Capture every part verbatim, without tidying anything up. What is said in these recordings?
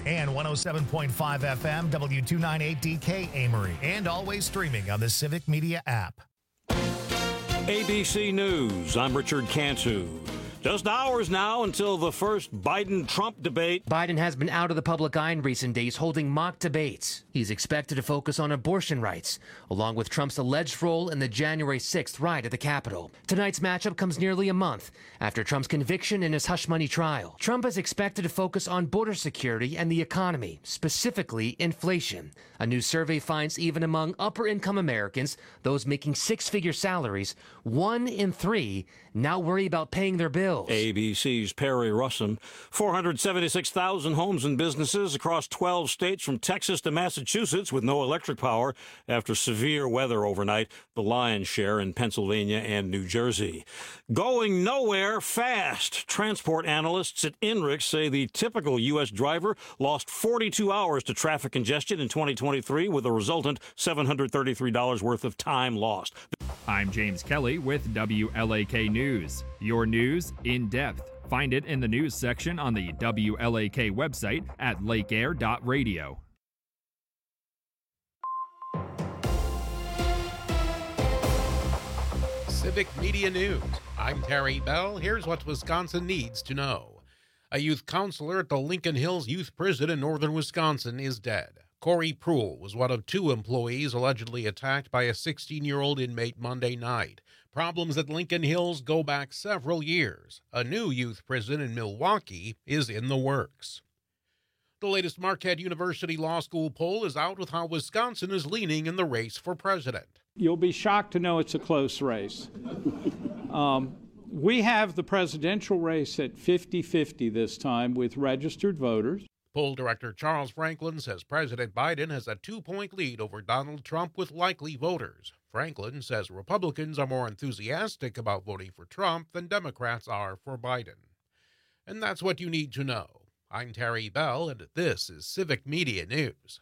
and one oh seven point five F M, W two ninety-eight D K Amory, and always streaming on the Civic Media app. A B C News, I'm Richard Cantu. Just hours now until the first Biden-Trump debate. Biden has been out of the public eye in recent days holding mock debates. He's expected to focus on abortion rights, along with Trump's alleged role in the January sixth riot at the Capitol. Tonight's matchup comes nearly a month after Trump's conviction in his hush money trial. Trump is expected to focus on border security and the economy, specifically inflation. A new survey finds even among upper-income Americans, those making six-figure salaries, one in three now worry about paying their bills. A B C's Perry Russom. four hundred seventy-six thousand homes and businesses across twelve states from Texas to Massachusetts with no electric power after severe weather overnight, the lion's share in Pennsylvania and New Jersey. Going nowhere fast. Transport analysts at INRIX say the typical U S driver lost forty-two hours to traffic congestion in twenty twenty-three with a resultant seven hundred thirty-three dollars worth of time lost. I'm James Kelly with W L A K News. Your news in depth. Find it in the news section on the W L A K website at lake air dot radio. Civic Media News. I'm Terry Bell. Here's what Wisconsin needs to know. A youth counselor at the Lincoln Hills Youth Prison in northern Wisconsin is dead. Corey Pruhl was one of two employees allegedly attacked by a sixteen-year-old inmate Monday night. Problems at Lincoln Hills go back several years. A new youth prison in Milwaukee is in the works. The latest Marquette University Law School poll is out with how Wisconsin is leaning in the race for president. You'll be shocked to know it's a close race. um, we have the presidential race at fifty-fifty this time with registered voters. Poll director Charles Franklin says President Biden has a two-point lead over Donald Trump with likely voters. Franklin says Republicans are more enthusiastic about voting for Trump than Democrats are for Biden. And that's what you need to know. I'm Terry Bell, and this is Civic Media News.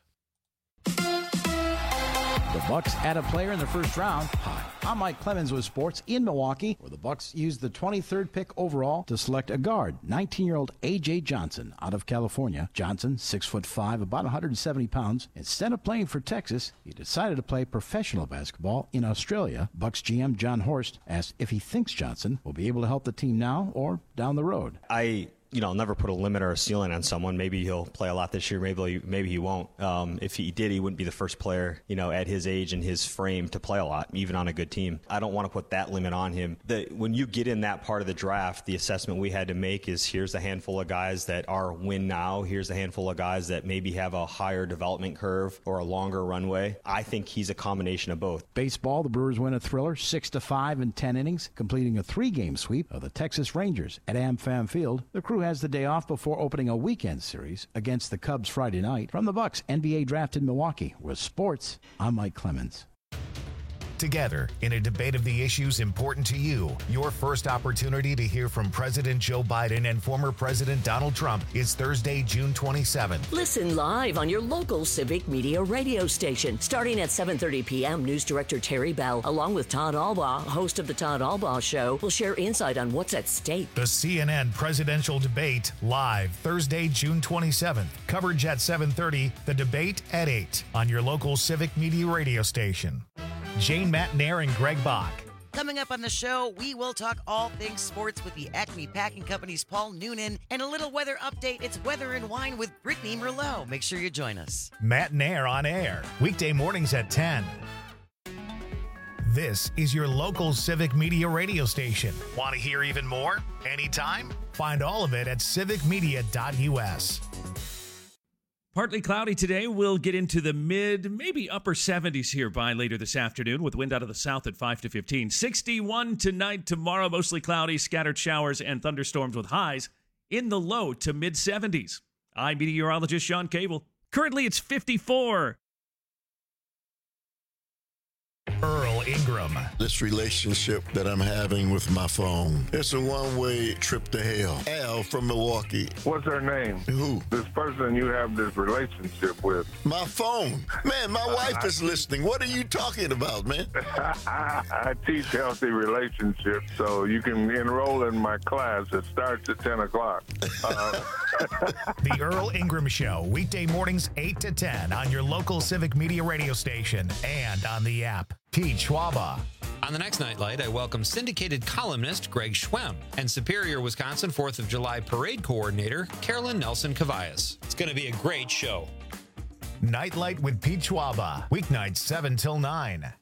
The Bucks add a player in the first round. Hi, I'm Mike Clemens with sports in Milwaukee, where the Bucks used the twenty-third pick overall to select a guard, nineteen-year-old A J Johnson out of California. Johnson, six foot five, about one hundred seventy pounds. Instead of playing for Texas, he decided to play professional basketball in Australia. Bucks G M John Horst asked if he thinks Johnson will be able to help the team now or down the road. I You know, I'll never put a limit or a ceiling on someone. Maybe he'll play a lot this year. Maybe maybe he won't. Um, if he did, he wouldn't be the first player, you know, at his age and his frame to play a lot, even on a good team. I don't want to put that limit on him. The, when you get in that part of the draft, the assessment we had to make is here's a handful of guys that are win now. Here's a handful of guys that maybe have a higher development curve or a longer runway. I think he's a combination of both. Baseball, the Brewers win a thriller, six to five in ten innings, completing a three-game sweep of the Texas Rangers at AmFam Field. The crew has the day off before before opening a weekend series against the Cubs Friday night. From the Bucks N B A draft in Milwaukee, with sports, I'm Mike Clemens. Together, in a debate of the issues important to you, your first opportunity to hear from President Joe Biden and former President Donald Trump is Thursday, June twenty-seventh. Listen live on your local Civic Media radio station. Starting at seven thirty p.m., News Director Terry Bell, along with Todd Albaugh, host of The Todd Albaugh Show, will share insight on what's at stake. The C N N presidential debate, live Thursday, June twenty-seventh. Coverage at seven thirty, the debate at eight on your local Civic Media radio station. Jane Matnair and Greg Bach. Coming up on the show, we will talk all things sports with the Acme Packing Company's Paul Noonan, and a little weather update. It's Weather and Wine with Brittany Merlot. Make sure you join us. Matnair on air, weekday mornings at ten. This is your local Civic Media radio station. Want to hear even more? Anytime? Find all of it at civic media dot u s. Partly cloudy today. We'll get into the mid, maybe upper seventies here by later this afternoon with wind out of the south at five to fifteen. sixty-one tonight, tomorrow, mostly cloudy, scattered showers and thunderstorms with highs in the low to mid seventies. I'm meteorologist Sean Cable. Currently, it's fifty-four. Earl Ingram. This relationship that I'm having with my phone, it's a one-way trip to hell. Al from Milwaukee. What's her name? Who? This person you have this relationship with. My phone. Man, my uh, wife is listening. What are you talking about, man? I teach healthy relationships, so you can enroll in my class. It starts at ten o'clock. Uh, The Earl Ingram Show, weekday mornings eight to ten on your local Civic Media radio station and on the app. Pete Schwaba. On the next Nightlight, I welcome syndicated columnist Greg Schwemm and Superior, Wisconsin fourth of July Parade Coordinator Carolyn Nelson Cavaias. It's going to be a great show. Nightlight with Pete Schwaba, weeknights seven till nine.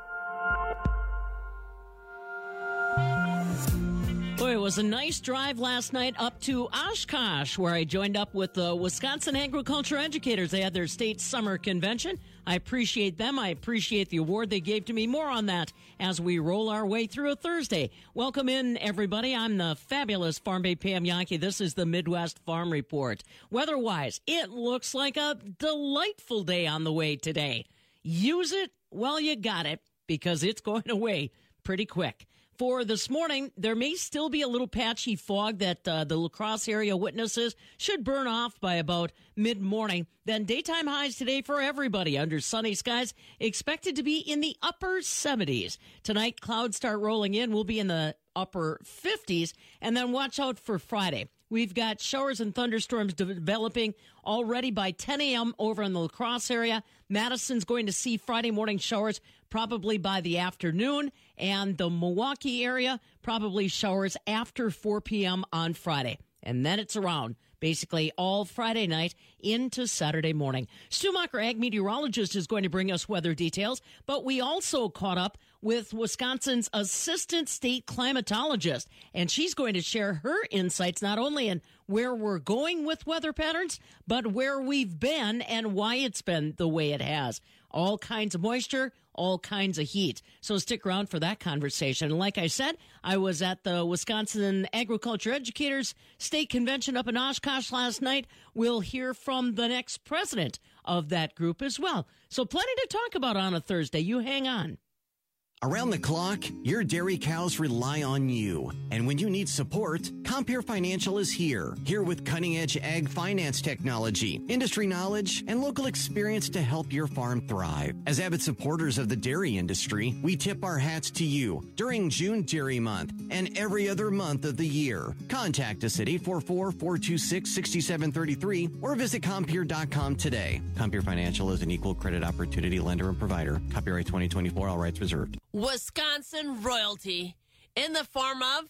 Boy, it was a nice drive last night up to Oshkosh, where I joined up with the Wisconsin Agriculture Educators. They had their state summer convention. I appreciate them. I appreciate the award they gave to me. More on that as we roll our way through a Thursday. Welcome in, everybody. I'm the fabulous Farm Babe Pam Yankee. This is the Midwest Farm Report. Weather-wise, it looks like a delightful day on the way today. Use it while you got it, because it's going away pretty quick. For this morning, there may still be a little patchy fog that uh, the La Crosse area witnesses should burn off by about mid-morning. Then daytime highs today for everybody under sunny skies expected to be in the upper seventies. Tonight, clouds start rolling in. We'll be in the upper fifties. And then watch out for Friday. We've got showers and thunderstorms developing already by ten a.m. over in the La Crosse area. Madison's going to see Friday morning showers probably by the afternoon, and the Milwaukee area probably showers after four p.m. on Friday. And then it's around basically all Friday night into Saturday morning. Stu Macher, ag meteorologist, is going to bring us weather details, but we also caught up with Wisconsin's assistant state climatologist, and she's going to share her insights not only in where we're going with weather patterns, but where we've been and why it's been the way it has. All kinds of moisture, all kinds of heat. So stick around for that conversation. And like I said, I was at the Wisconsin Agriculture Educators State Convention up in Oshkosh last night. We'll hear from the next president of that group as well. So plenty to talk about on a Thursday. You hang on. Around the clock, your dairy cows rely on you. And when you need support, Compeer Financial is here. Here with cutting-edge ag finance technology, industry knowledge, and local experience to help your farm thrive. As avid supporters of the dairy industry, we tip our hats to you during June Dairy Month and every other month of the year. Contact us at eight four four, four two six, six seven three three or visit Compeer dot com today. Compeer Financial is an equal credit opportunity lender and provider. Copyright twenty twenty-four, all rights reserved. Wisconsin royalty in the form of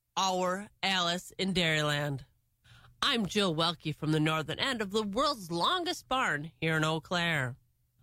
our Alice in Dairyland. I'm Jill Welke from the northern end of the world's longest barn here in Eau Claire.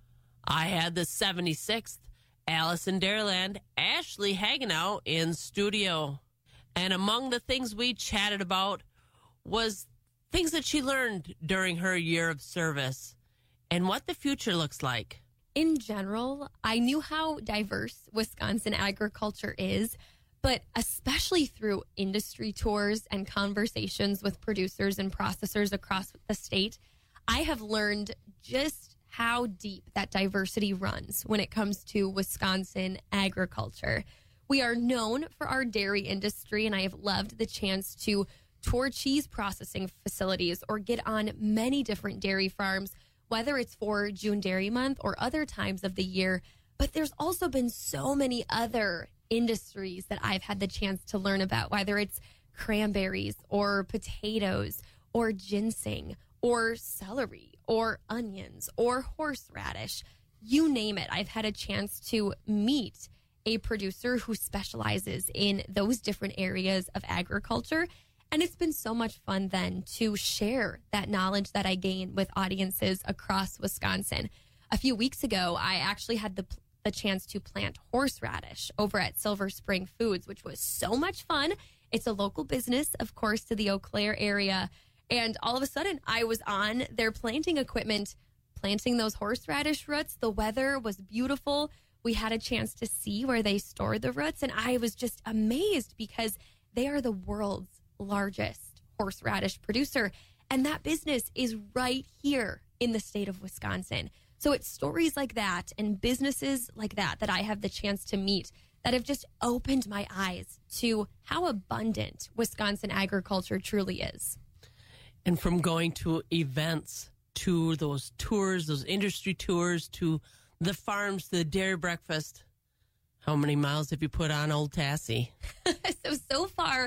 I had the seventy-sixth Alice in Dairyland, Ashley Hagenau, in studio. And among the things we chatted about was things that she learned during her year of service and what the future looks like. In general, I knew how diverse Wisconsin agriculture is, but especially through industry tours and conversations with producers and processors across the state, I have learned just how deep that diversity runs when it comes to Wisconsin agriculture. We are known for our dairy industry, and I have loved the chance to tour cheese processing facilities or get on many different dairy farms, whether it's for June Dairy Month or other times of the year. But there's also been so many other industries that I've had the chance to learn about, whether it's cranberries or potatoes or ginseng or celery or onions or horseradish. You name it. I've had a chance to meet a producer who specializes in those different areas of agriculture. And it's been so much fun then to share that knowledge that I gain with audiences across Wisconsin. A few weeks ago, I actually had the, the chance to plant horseradish over at Silver Spring Foods, which was so much fun. It's a local business, of course, to the Eau Claire area. And all of a sudden, I was on their planting equipment, planting those horseradish roots. The weather was beautiful. We had a chance to see where they store the roots. And I was just amazed because they are the world's largest horseradish producer, and that business is right here in the state of Wisconsin. So it's stories like that and businesses like that that I have the chance to meet that have just opened my eyes to how abundant Wisconsin agriculture truly is. And from going to events to those tours, those industry tours, to the farms, to the dairy breakfast, how many miles have you put on Old Tassie? so, so far,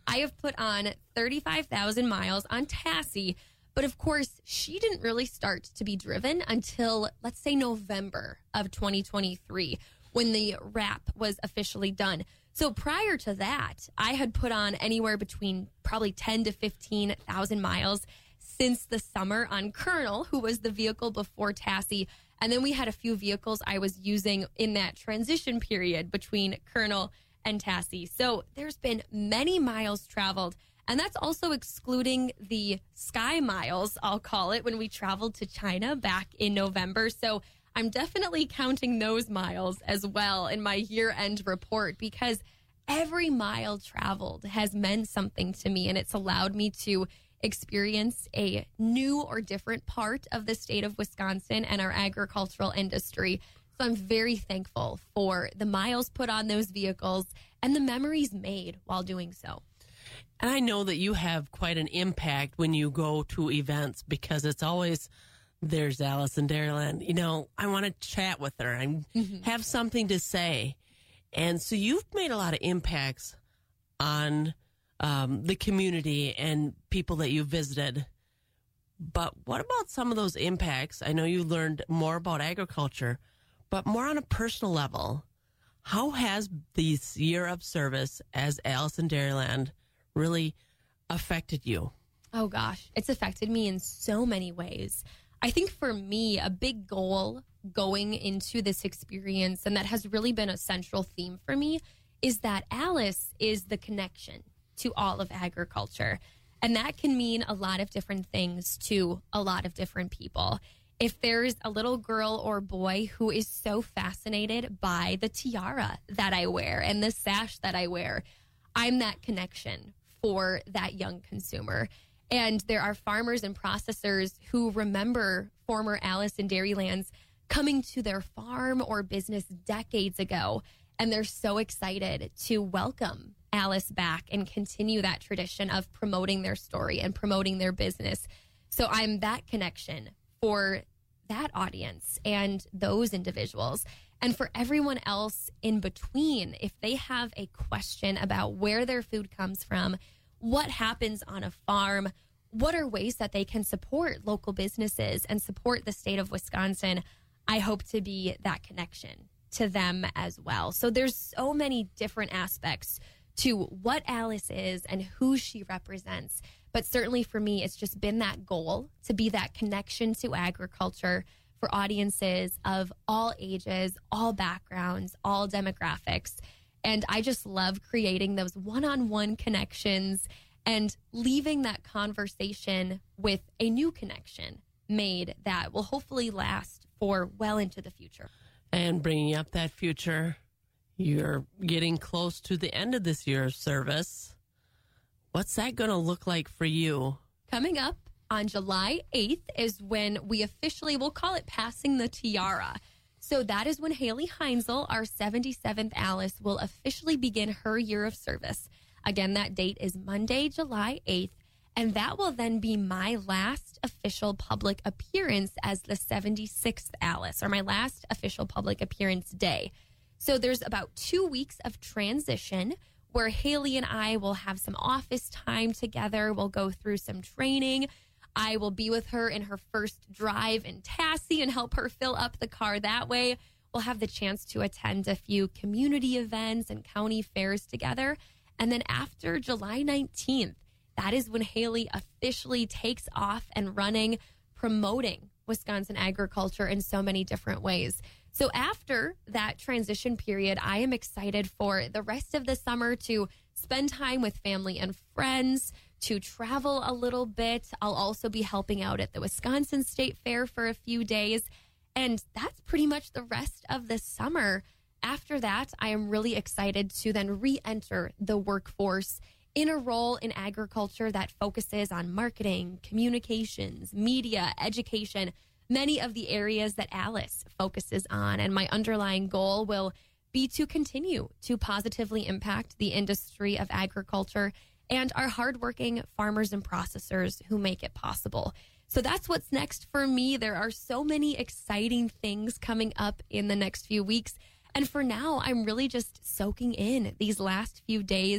I have put on thirty-five thousand miles on Tassie, but of course, she didn't really start to be driven until, let's say, November of twenty twenty-three, when the wrap was officially done. So prior to that, I had put on anywhere between probably ten to fifteen thousand miles since the summer on Colonel, who was the vehicle before Tassie. And then we had a few vehicles I was using in that transition period between Colonel and Tassie. So there's been many miles traveled. And that's also excluding the sky miles, I'll call it, when we traveled to China back in November. So I'm definitely counting those miles as well in my year-end report, because every mile traveled has meant something to me, and it's allowed me to experience a new or different part of the state of Wisconsin and our agricultural industry. So I'm very thankful for the miles put on those vehicles and the memories made while doing so. And I know that you have quite an impact when you go to events, because it's always, there's Alice in Dairyland. You know, I want to chat with her and mm-hmm. have something to say. And so you've made a lot of impacts on um, the community and people that you visited. But what about some of those impacts? I know you learned more about agriculture, but more on a personal level. How has this year of service as Alice in Dairyland really affected you? Oh, gosh, it's affected me in so many ways. I think for me, a big goal going into this experience, and that has really been a central theme for me, is that Alice is the connection to all of agriculture. And that can mean a lot of different things to a lot of different people. If there's a little girl or boy who is so fascinated by the tiara that I wear and the sash that I wear, I'm that connection for that young consumer. And there are farmers and processors who remember former Alice in Dairylands coming to their farm or business decades ago, and they're so excited to welcome Alice back and continue that tradition of promoting their story and promoting their business. So I'm that connection for that audience and those individuals. And for everyone else in between, if they have a question about where their food comes from, what happens on a farm, what are ways that they can support local businesses and support the state of Wisconsin, I hope to be that connection to them as well. So there's so many different aspects to what Alice is and who she represents. But certainly for me, it's just been that goal to be that connection to agriculture for audiences of all ages, all backgrounds, all demographics. And I just love creating those one-on-one connections and leaving that conversation with a new connection made that will hopefully last for well into the future. And bringing up that future, you're getting close to the end of this year's service. What's that going to look like for you? Coming up on July eighth is when we officially, we'll call it passing the tiara. So that is when Haley Heinzel, our seventy-seventh Alice, will officially begin her year of service. Again, that date is Monday, July eighth, and that will then be my last official public appearance as the seventy-sixth Alice, or my last official public appearance day. So there's about two weeks of transition where Haley and I will have some office time together. We'll go through some training. I will be with her in her first drive in Tassie and help her fill up the car that way. We'll have the chance to attend a few community events and county fairs together. And then after July nineteenth, that is when Haley officially takes off and running, promoting Wisconsin agriculture in so many different ways. So after that transition period, I am excited for the rest of the summer to spend time with family and friends, to travel a little bit. I'll also be helping out at the Wisconsin State Fair for a few days. And that's pretty much the rest of the summer. After that, I am really excited to then re-enter the workforce in a role in agriculture that focuses on marketing, communications, media, education, many of the areas that Alice focuses on. And my underlying goal will be to continue to positively impact the industry of agriculture and our hardworking farmers and processors who make it possible. So that's what's next for me. There are so many exciting things coming up in the next few weeks. And for now, I'm really just soaking in these last few days,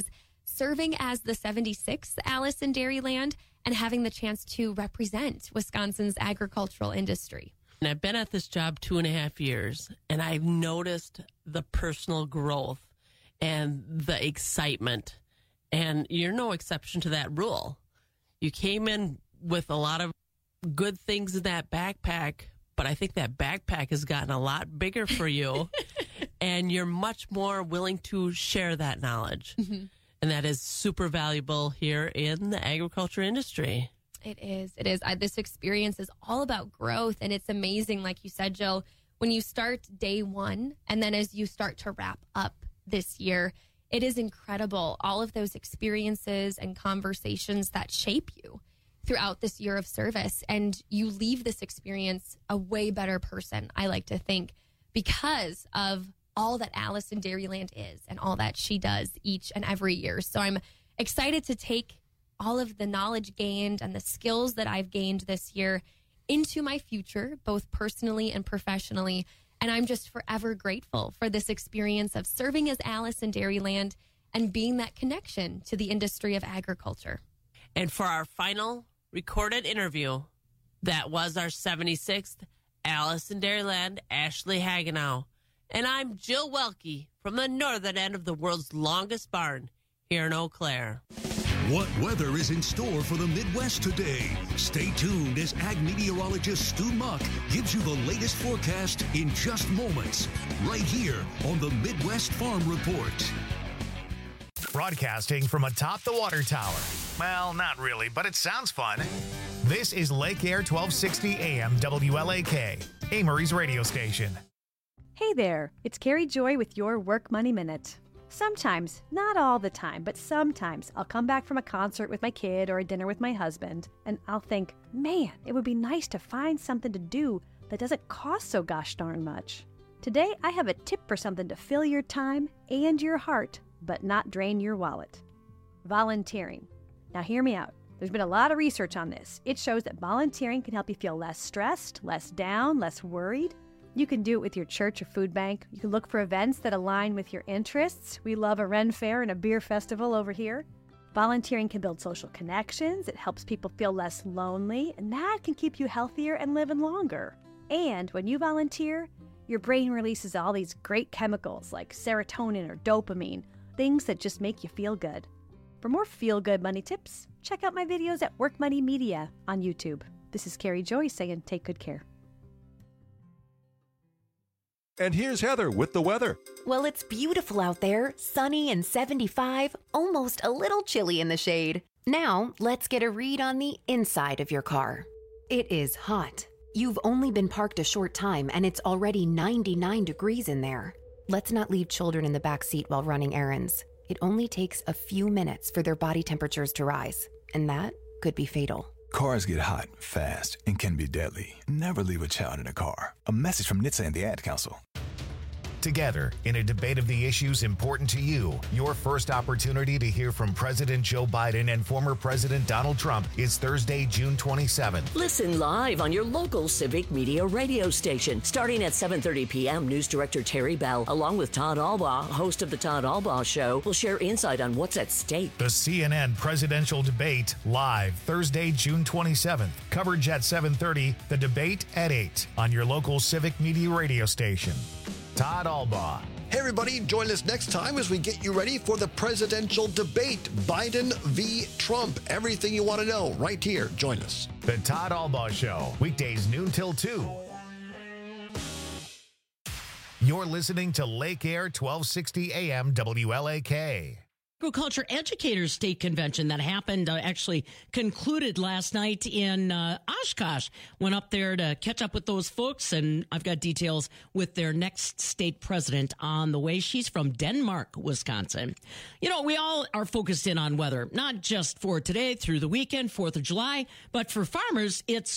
serving as the seventy-sixth Alice in Dairyland and having the chance to represent Wisconsin's agricultural industry. And I've been at this job two and a half years, and I've noticed the personal growth and the excitement. And you're no exception to that rule. You came in with a lot of good things in that backpack, but I think that backpack has gotten a lot bigger for you, and you're much more willing to share that knowledge. Mm-hmm. And that is super valuable here in the agriculture industry. It is. It is. I, this experience is all about growth, and it's amazing, like you said, Jill, when you start day one, and then as you start to wrap up this year, it is incredible. All of those experiences and conversations that shape you throughout this year of service, and you leave this experience a way better person, I like to think, because of all that Alice in Dairyland is and all that she does each and every year. So I'm excited to take all of the knowledge gained and the skills that I've gained this year into my future, both personally and professionally. And I'm just forever grateful for this experience of serving as Alice in Dairyland and being that connection to the industry of agriculture. And for our final recorded interview, that was our seventy-sixth Alice in Dairyland, Ashley Hagenow. And I'm Jill Welke from the northern end of the world's longest barn here in Eau Claire. What weather is in store for the Midwest today? Stay tuned as ag meteorologist Stu Muck gives you the latest forecast in just moments, right here on the Midwest Farm Report. Broadcasting from atop the water tower. Well, not really, but it sounds fun. This is Lake Air twelve sixty A M W L A K, Amory's radio station. Hey there, it's Carrie Joy with your Work Money Minute. Sometimes, not all the time, but sometimes I'll come back from a concert with my kid or a dinner with my husband, and I'll think, man, it would be nice to find something to do that doesn't cost so gosh darn much. Today, I have a tip for something to fill your time and your heart, but not drain your wallet. Volunteering. Now hear me out. There's been a lot of research on this. It shows that volunteering can help you feel less stressed, less down, less worried. You can do it with your church or food bank. You can look for events that align with your interests. We love a Ren Fair and a beer festival over here. Volunteering can build social connections. It helps people feel less lonely, and that can keep you healthier and living longer. And when you volunteer, your brain releases all these great chemicals like serotonin or dopamine, things that just make you feel good. For more feel-good money tips, check out my videos at Work Money Media on YouTube. This is Carrie Joy saying take good care. And here's Heather with the weather. Well, it's beautiful out there, sunny and seventy-five, almost a little chilly in the shade. Now, let's get a read on the inside of your car. It is hot. You've only been parked a short time and it's already ninety-nine degrees in there. Let's not leave children in the back seat while running errands. It only takes a few minutes for their body temperatures to rise, and that could be fatal. Cars get hot, fast, and can be deadly. Never leave a child in a car. A message from N H T S A and the Ad Council. Together, in a debate of the issues important to you, your first opportunity to hear from President Joe Biden and former President Donald Trump is Thursday, June twenty-seventh. Listen live on your local Civic Media radio station. Starting at seven thirty p.m., News Director Terry Bell, along with Todd Albaugh, host of The Todd Albaugh Show, will share insight on what's at stake. The C N N presidential debate, live Thursday, June twenty-seventh. Coverage at seven thirty, the debate at eight on your local Civic Media radio station. Todd Albaugh. Hey everybody, join us next time as we get you ready for the presidential debate, Biden v. Trump. Everything you want to know right here. Join us. The Todd Albaugh Show, weekdays noon till two. You're listening to Lake Air twelve sixty A M W L A K. Agriculture Educators State Convention that happened, uh, actually concluded last night in uh, Oshkosh. Went up there to catch up with those folks, and I've got details with their next state president on the way. She's from Denmark, Wisconsin. You know, we all are focused in on weather, not just for today through the weekend, fourth of July, but for farmers, it's what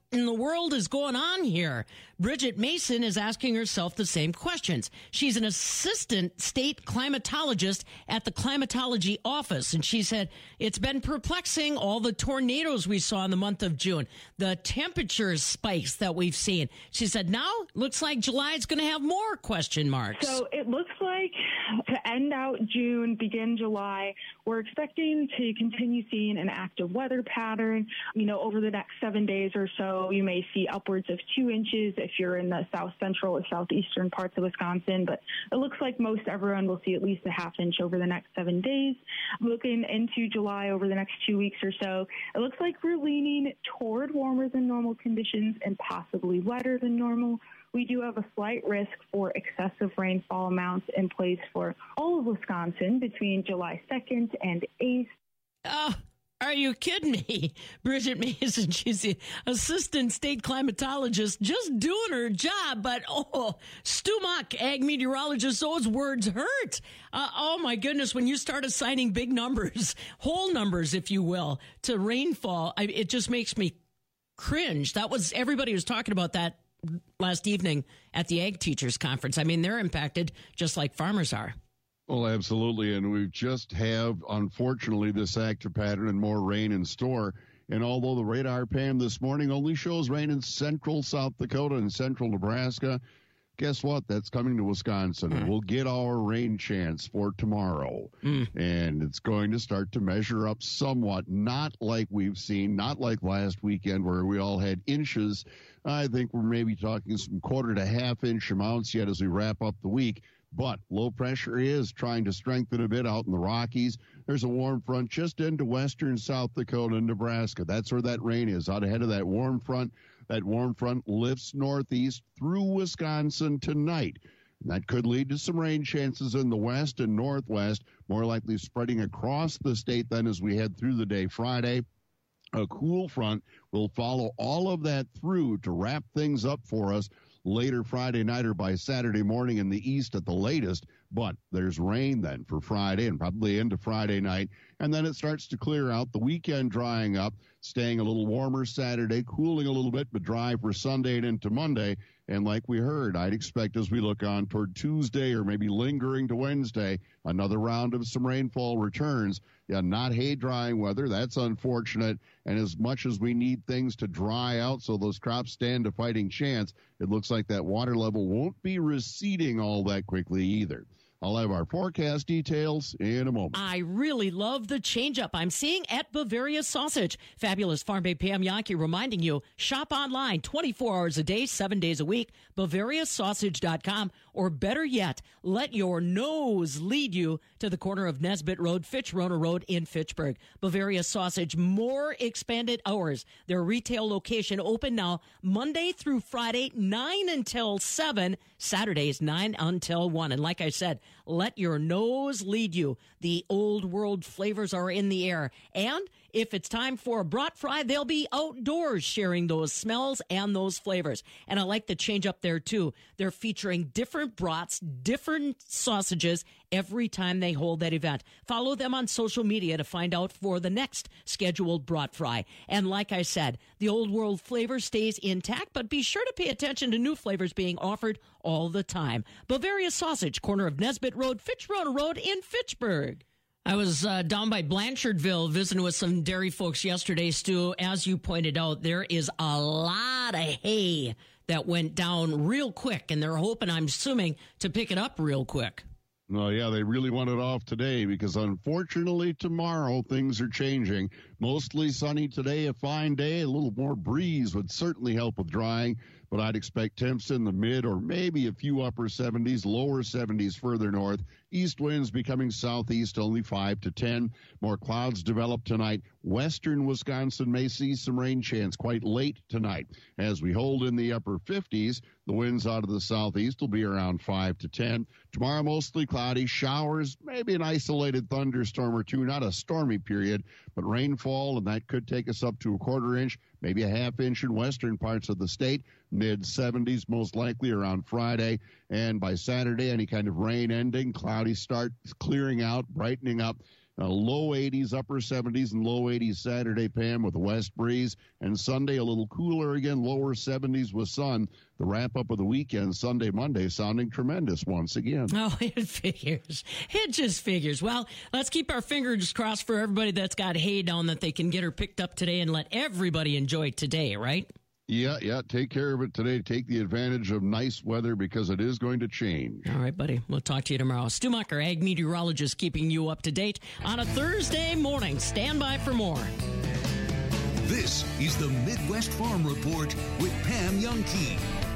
in the world is going on here? Bridget Mason is asking herself the same questions. She's an assistant state climatologist at the climatology office, and she said it's been perplexing, all the tornadoes we saw in the month of June, the temperature spikes that we've seen. She said now looks like July is going to have more question marks. So it looks like to end out June, begin July, we're expecting to continue seeing an active weather pattern. You know, over the next seven days or so, you may see upwards of two inches if you're in the south central or southeastern parts of Wisconsin. But it looks like most everyone will see at least a half inch over the next seven days. Looking into July over the next two weeks or so, it looks like we're leaning toward warmer than normal conditions and possibly wetter than normal. We do have a slight risk for excessive rainfall amounts in place for all of Wisconsin between July second and eighth. Oh, are you kidding me? Bridget Mason, she's the assistant state climatologist, just doing her job. But, oh, Stu Muck, ag meteorologist, those words hurt. Uh, oh, my goodness, when you start assigning big numbers, whole numbers, if you will, to rainfall, I, it just makes me cringe. That was, everybody was talking about that last evening at the Ag Teachers Conference. I mean, they're impacted just like farmers are. Well, absolutely. And we just have, unfortunately, this active pattern and more rain in store. And although the radar pan this morning only shows rain in central South Dakota and central Nebraska, guess what? That's coming to Wisconsin. Mm. We'll get our rain chance for tomorrow. Mm. And it's going to start to measure up somewhat, not like we've seen, not like last weekend where we all had inches. I think we're maybe talking some quarter to half inch amounts yet as we wrap up the week. But low pressure is trying to strengthen a bit out in the Rockies. There's a warm front just into western South Dakota and Nebraska. That's where that rain is, out ahead of that warm front. That warm front lifts northeast through Wisconsin tonight. And that could lead to some rain chances in the west and northwest, more likely spreading across the state then as we head through the day Friday. A cool front will follow all of that through to wrap things up for us later Friday night or by Saturday morning in the east at the latest. But there's rain then for Friday and probably into Friday night. And then it starts to clear out. The weekend drying up, staying a little warmer Saturday, cooling a little bit, but dry for Sunday and into Monday. And like we heard, I'd expect as we look on toward Tuesday or maybe lingering to Wednesday, another round of some rainfall returns. Yeah, not hay drying weather. That's unfortunate. And as much as we need things to dry out so those crops stand a fighting chance, it looks like that water level won't be receding all that quickly either. I'll have our forecast details in a moment. I really love the changeup I'm seeing at Bavaria Sausage. Fabulous Farm Babe Pam Yankee reminding you, shop online twenty-four hours a day, seven days a week, Bavaria Sausage dot com, or better yet, let your nose lead you to the corner of Nesbitt Road, Fitch-Rona Road in Fitchburg. Bavaria Sausage, more expanded hours. Their retail location open now Monday through Friday, nine until seven, Saturdays, nine until one. And like I said, let your nose lead you. The old world flavors are in the air. And if it's time for a brat fry, they'll be outdoors sharing those smells and those flavors. And I like the change up there, too. They're featuring different brats, different sausages every time they hold that event. Follow them on social media to find out for the next scheduled brat fry. And like I said, the old world flavor stays intact, but be sure to pay attention to new flavors being offered all the time. Bavaria Sausage, corner of Nesbitt Road, Fitch-Rona Road in Fitchburg. I was uh, down by Blanchardville visiting with some dairy folks yesterday, Stu. As you pointed out, there is a lot of hay that went down real quick, and they're hoping, I'm assuming, to pick it up real quick. Well, yeah, they really want it off today because, unfortunately, tomorrow things are changing. Mostly sunny today, a fine day. A little more breeze would certainly help with drying, but I'd expect temps in the mid or maybe a few upper seventies, lower seventies further north. East winds becoming southeast, only five to ten. More clouds develop tonight. Western Wisconsin may see some rain chance quite late tonight. As we hold in the upper fifties, the winds out of the southeast will be around five to ten. Tomorrow, mostly cloudy, showers, maybe an isolated thunderstorm or two, not a stormy period, but rainfall, and that could take us up to a quarter inch, maybe a half inch in western parts of the state. mid seventies, most likely around Friday. And by Saturday, any kind of rain ending, cloudy start clearing out, brightening up. Uh, low eighties, upper seventies, and low eighties Saturday, Pam, with a west breeze. And Sunday, a little cooler again, lower seventies with sun. The wrap-up of the weekend, Sunday, Monday, sounding tremendous once again. Oh, it figures. It just figures. Well, let's keep our fingers crossed for everybody that's got hay down that they can get her picked up today and let everybody enjoy today, right? Yeah, yeah. Take care of it today. Take the advantage of nice weather because it is going to change. All right, buddy. We'll talk to you tomorrow. Stu Mucker, ag meteorologist, keeping you up to date on a Thursday morning. Stand by for more. This is the Midwest Farm Report with Pam Youngkey.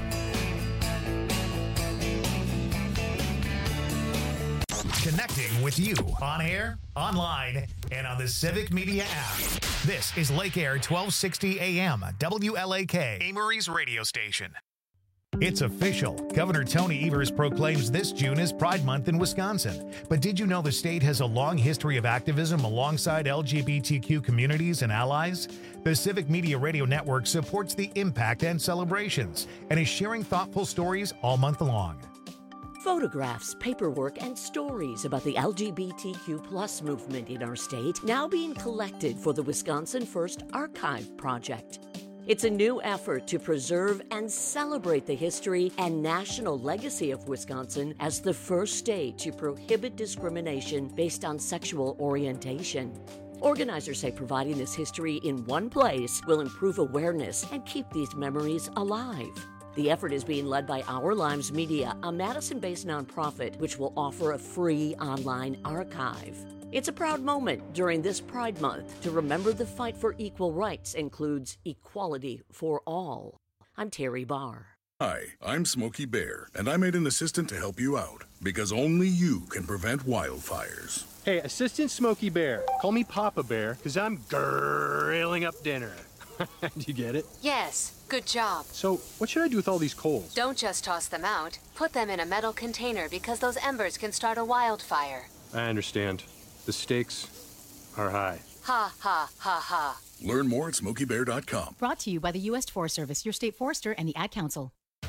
Connecting with you on air, online, and on the Civic Media app. This is Lake Air twelve sixty A M, W L A K, Amory's radio station. It's official. Governor Tony Evers proclaims this June as Pride Month in Wisconsin. But did you know the state has a long history of activism alongside L G B T Q communities and allies? The Civic Media Radio Network supports the impact and celebrations and is sharing thoughtful stories all month long. Photographs, paperwork, and stories about the L G B T Q plus movement in our state now being collected for the Wisconsin First Archive Project. It's a new effort to preserve and celebrate the history and national legacy of Wisconsin as the first state to prohibit discrimination based on sexual orientation. Organizers say providing this history in one place will improve awareness and keep these memories alive. The effort is being led by Our Lives Media, a Madison-based nonprofit which will offer a free online archive. It's a proud moment during this Pride Month to remember the fight for equal rights includes equality for all. I'm Terry Barr. Hi, I'm Smokey Bear, and I made an assistant to help you out because only you can prevent wildfires. Hey, Assistant Smokey Bear, call me Papa Bear because I'm grilling up dinner. Do you get it? Yes, good job. So, what should I do with all these coals? Don't just toss them out. Put them in a metal container because those embers can start a wildfire. I understand. The stakes are high. Ha, ha, ha, ha. Learn more at smokey bear dot com. Brought to you by the U S Forest Service, your state forester, and the Ad Council.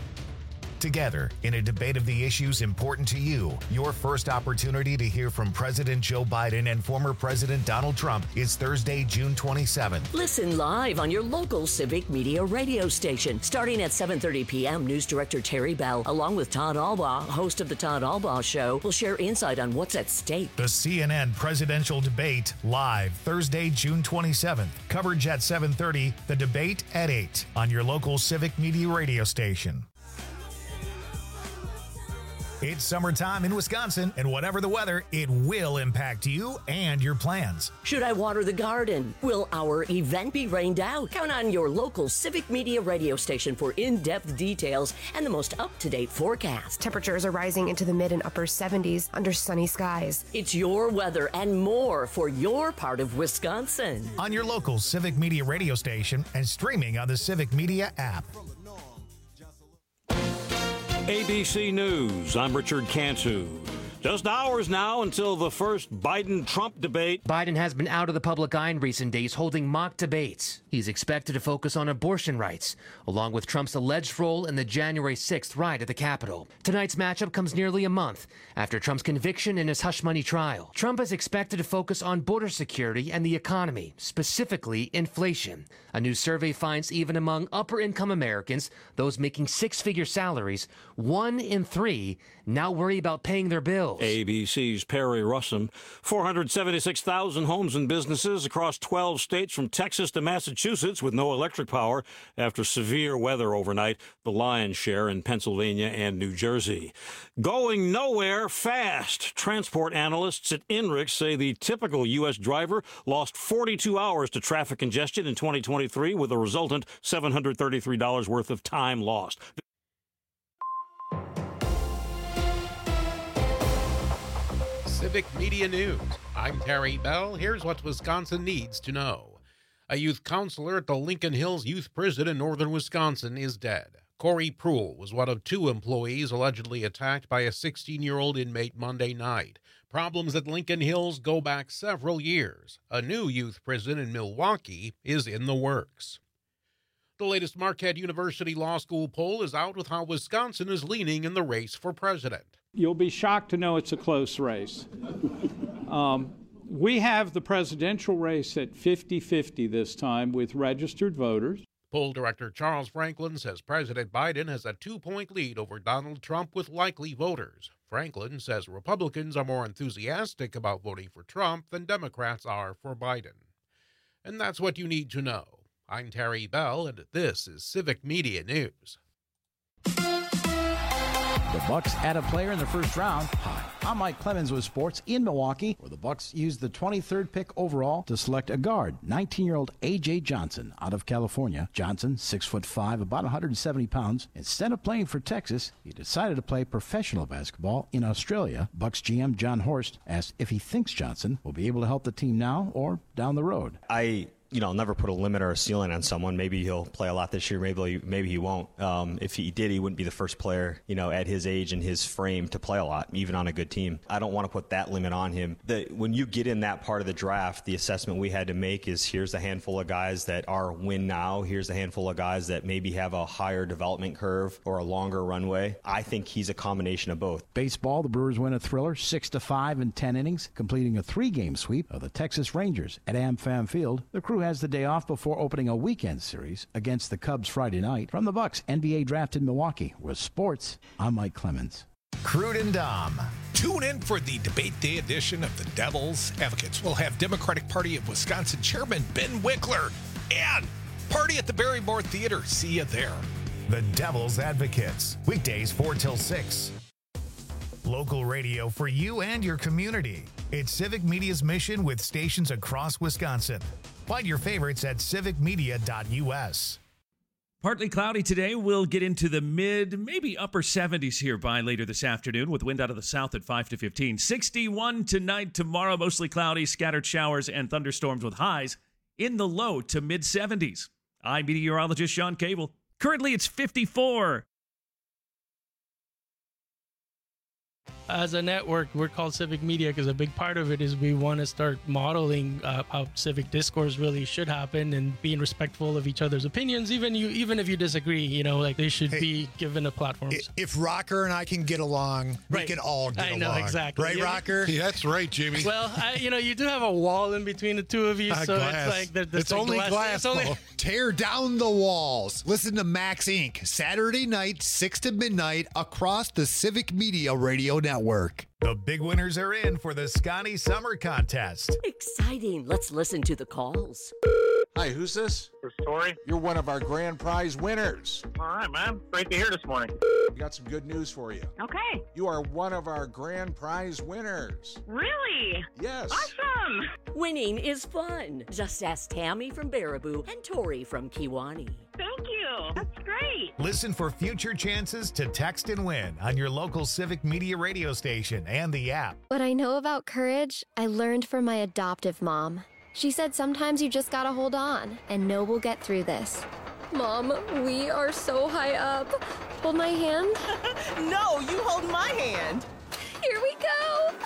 Together in a debate of the issues important to you. Your first opportunity to hear from President Joe Biden and former President Donald Trump is Thursday, June twenty-seventh. Listen live on your local Civic Media radio station. Starting at seven thirty p.m., News Director Terry Bell, along with Todd Albaugh, host of The Todd Albaugh Show, will share insight on what's at stake. The C N N presidential debate live Thursday, June twenty-seventh. Coverage at seven thirty, the debate at eight on your local Civic Media radio station. It's summertime in Wisconsin, and whatever the weather, it will impact you and your plans. Should I water the garden? Will our event be rained out? Count on your local Civic Media radio station for in-depth details and the most up-to-date forecast. Temperatures are rising into the mid and upper seventies under sunny skies. It's your weather and more for your part of Wisconsin. On your local Civic Media radio station and streaming on the Civic Media app. A B C News, I'm Richard Cantu. Just hours now until the first Biden-Trump debate. Biden has been out of the public eye in recent days holding mock debates. He's expected to focus on abortion rights, along with Trump's alleged role in the January sixth riot at the Capitol. Tonight's matchup comes nearly a month after Trump's conviction in his hush money trial. Trump is expected to focus on border security and the economy, specifically inflation. A new survey finds even among upper-income Americans, those making six-figure salaries, one in three now worry about paying their bills. A B C's Perry Russom. four hundred seventy-six thousand homes and businesses across twelve states from Texas to Massachusetts with no electric power after severe weather overnight, the lion's share in Pennsylvania and New Jersey. Going nowhere fast. Transport analysts at INRIX say the typical U S driver lost forty-two hours to traffic congestion in twenty twenty-three with a resultant seven hundred thirty-three dollars worth of time lost. Civic Media News. I'm Terry Bell. Here's what Wisconsin needs to know. A youth counselor at the Lincoln Hills Youth Prison in northern Wisconsin is dead. Corey Pruhl was one of two employees allegedly attacked by a sixteen-year-old inmate Monday night. Problems at Lincoln Hills go back several years. A new youth prison in Milwaukee is in the works. The latest Marquette University Law School poll is out with how Wisconsin is leaning in the race for president. You'll be shocked to know it's a close race. um, We have the presidential race at fifty-fifty this time with registered voters. Poll director Charles Franklin says President Biden has a two-point lead over Donald Trump with likely voters. Franklin says Republicans are more enthusiastic about voting for Trump than Democrats are for Biden. And that's what you need to know. I'm Terry Bell, and this is Civic Media News. The Bucks add a player in the first round. Hi, I'm Mike Clemens with sports in Milwaukee, where the Bucks used the twenty-third pick overall to select a guard, nineteen-year-old A J Johnson out of California. Johnson, six foot five, about one hundred seventy pounds. Instead of playing for Texas, he decided to play professional basketball in Australia. Bucks G M John Horst asked if he thinks Johnson will be able to help the team now or down the road. I You know, I'll never put a limit or a ceiling on someone. Maybe he'll play a lot this year. Maybe maybe he won't. Um, if he did, he wouldn't be the first player, you know, at his age and his frame to play a lot, even on a good team. I don't want to put that limit on him. The, when you get in that part of the draft, the assessment we had to make is here's a handful of guys that are win now. Here's a handful of guys that maybe have a higher development curve or a longer runway. I think he's a combination of both. Baseball, the Brewers win a thriller, six to five in ten innings, completing a three-game sweep of the Texas Rangers at AmFam Field. The crew has the day off before opening a weekend series against the Cubs Friday night. From the Bucks N B A draft in Milwaukee with sports, I'm Mike Clemens. Crude and Dom. Tune in for the Debate Day edition of the Devil's Advocates. We'll have Democratic Party of Wisconsin Chairman Ben Winkler and Party at the Barrymore Theater. See you there. The Devil's Advocates. Weekdays four till six. Local radio for you and your community. It's Civic Media's mission with stations across Wisconsin. Find your favorites at civic media dot u s. Partly cloudy today. We'll get into the mid, maybe upper seventies here by later this afternoon with wind out of the south at five to fifteen. sixty-one tonight, tomorrow, mostly cloudy, scattered showers and thunderstorms with highs in the low to mid seventies. I'm meteorologist Sean Cable. Currently, it's fifty-four. As a network, we're called Civic Media because a big part of it is we want to start modeling uh, how civic discourse really should happen and being respectful of each other's opinions. Even you, even if you disagree, you know, like they should hey, be given a platform. If Rocker and I can get along, we right. can all get I along. know, exactly. Right, yeah. Rocker? Yeah, that's right, Jimmy. Well, I, you know, you do have a wall in between the two of you, uh, so glass. it's like there, there's it's like only glass. glass. It's only... Tear down the walls. Listen to Max Incorporated. Saturday night, six to midnight, across the Civic Media Radio Network. The big winners are in for the Scotty Summer Contest. Exciting. Let's listen to the calls. Hi, who's this? This is Tori. You're one of our grand prize winners. All right, man. Great to hear this morning. We got some good news for you. Okay. You are one of our grand prize winners. Really? Yes. Awesome. Winning is fun. Just ask Tammy from Baraboo and Tori from Kewanee. Thank you. That's great. Listen for future chances to text and win on your local Civic Media radio station and the app. What I know about courage, I learned from my adoptive mom. She said sometimes you just gotta hold on and know we'll get through this. Mom, we are so high up. Hold my hand. No, you hold my hand. Here we go.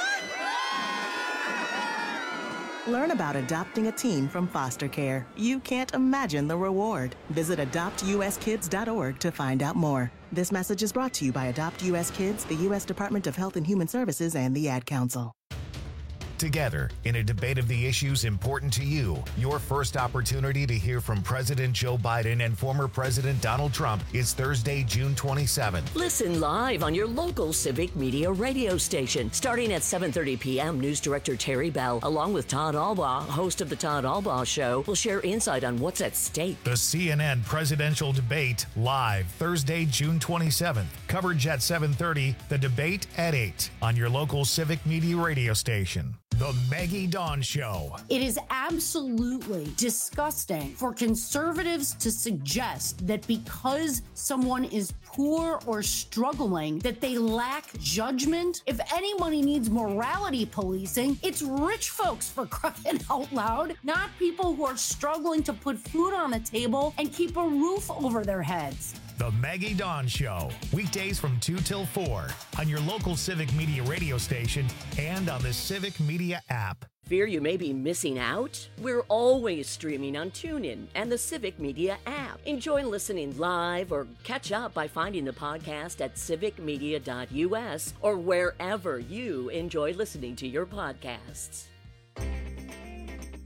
Learn about adopting a teen from foster care. You can't imagine the reward. Visit adopt u s kids dot org to find out more. This message is brought to you by Adopt U S Kids, the U S Department of Health and Human Services, and the Ad Council. Together, in a debate of the issues important to you, your first opportunity to hear from President Joe Biden and former President Donald Trump is Thursday, June twenty-seventh. Listen live on your local Civic Media radio station. Starting at seven thirty p.m., News Director Terry Bell, along with Todd Albaugh, host of The Todd Albaugh Show, will share insight on what's at stake. The C N N presidential debate live Thursday, June twenty-seventh. Coverage at seven thirty, the debate at eight on your local Civic Media radio station. The Maggie Dawn Show. It is absolutely disgusting for conservatives to suggest that because someone is poor or struggling, that they lack judgment. If anybody needs morality policing, it's rich folks, for crying out loud, not people who are struggling to put food on the table and keep a roof over their heads. The Maggie Dawn Show, weekdays from two till four on your local Civic Media radio station and on the Civic Media app. Fear you may be missing out? We're always streaming on TuneIn and the Civic Media app. Enjoy listening live or catch up by finding the podcast at civic media dot u s or wherever you enjoy listening to your podcasts.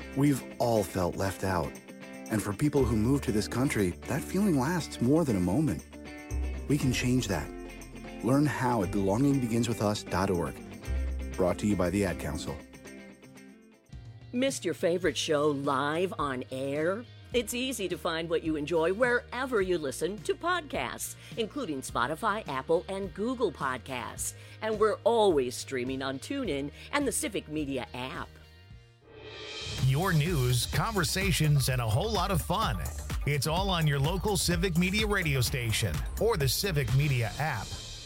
We've all felt left out. And for people who move to this country, that feeling lasts more than a moment. We can change that. Learn how at belonging begins with us dot org. Brought to you by the Ad Council. Missed your favorite show live on air? It's easy to find what you enjoy wherever you listen to podcasts, including Spotify, Apple, and Google Podcasts. And we're always streaming on TuneIn and the Civic Media app. Your news, conversations, and a whole lot of fun. It's all on your local Civic Media radio station or the Civic Media app.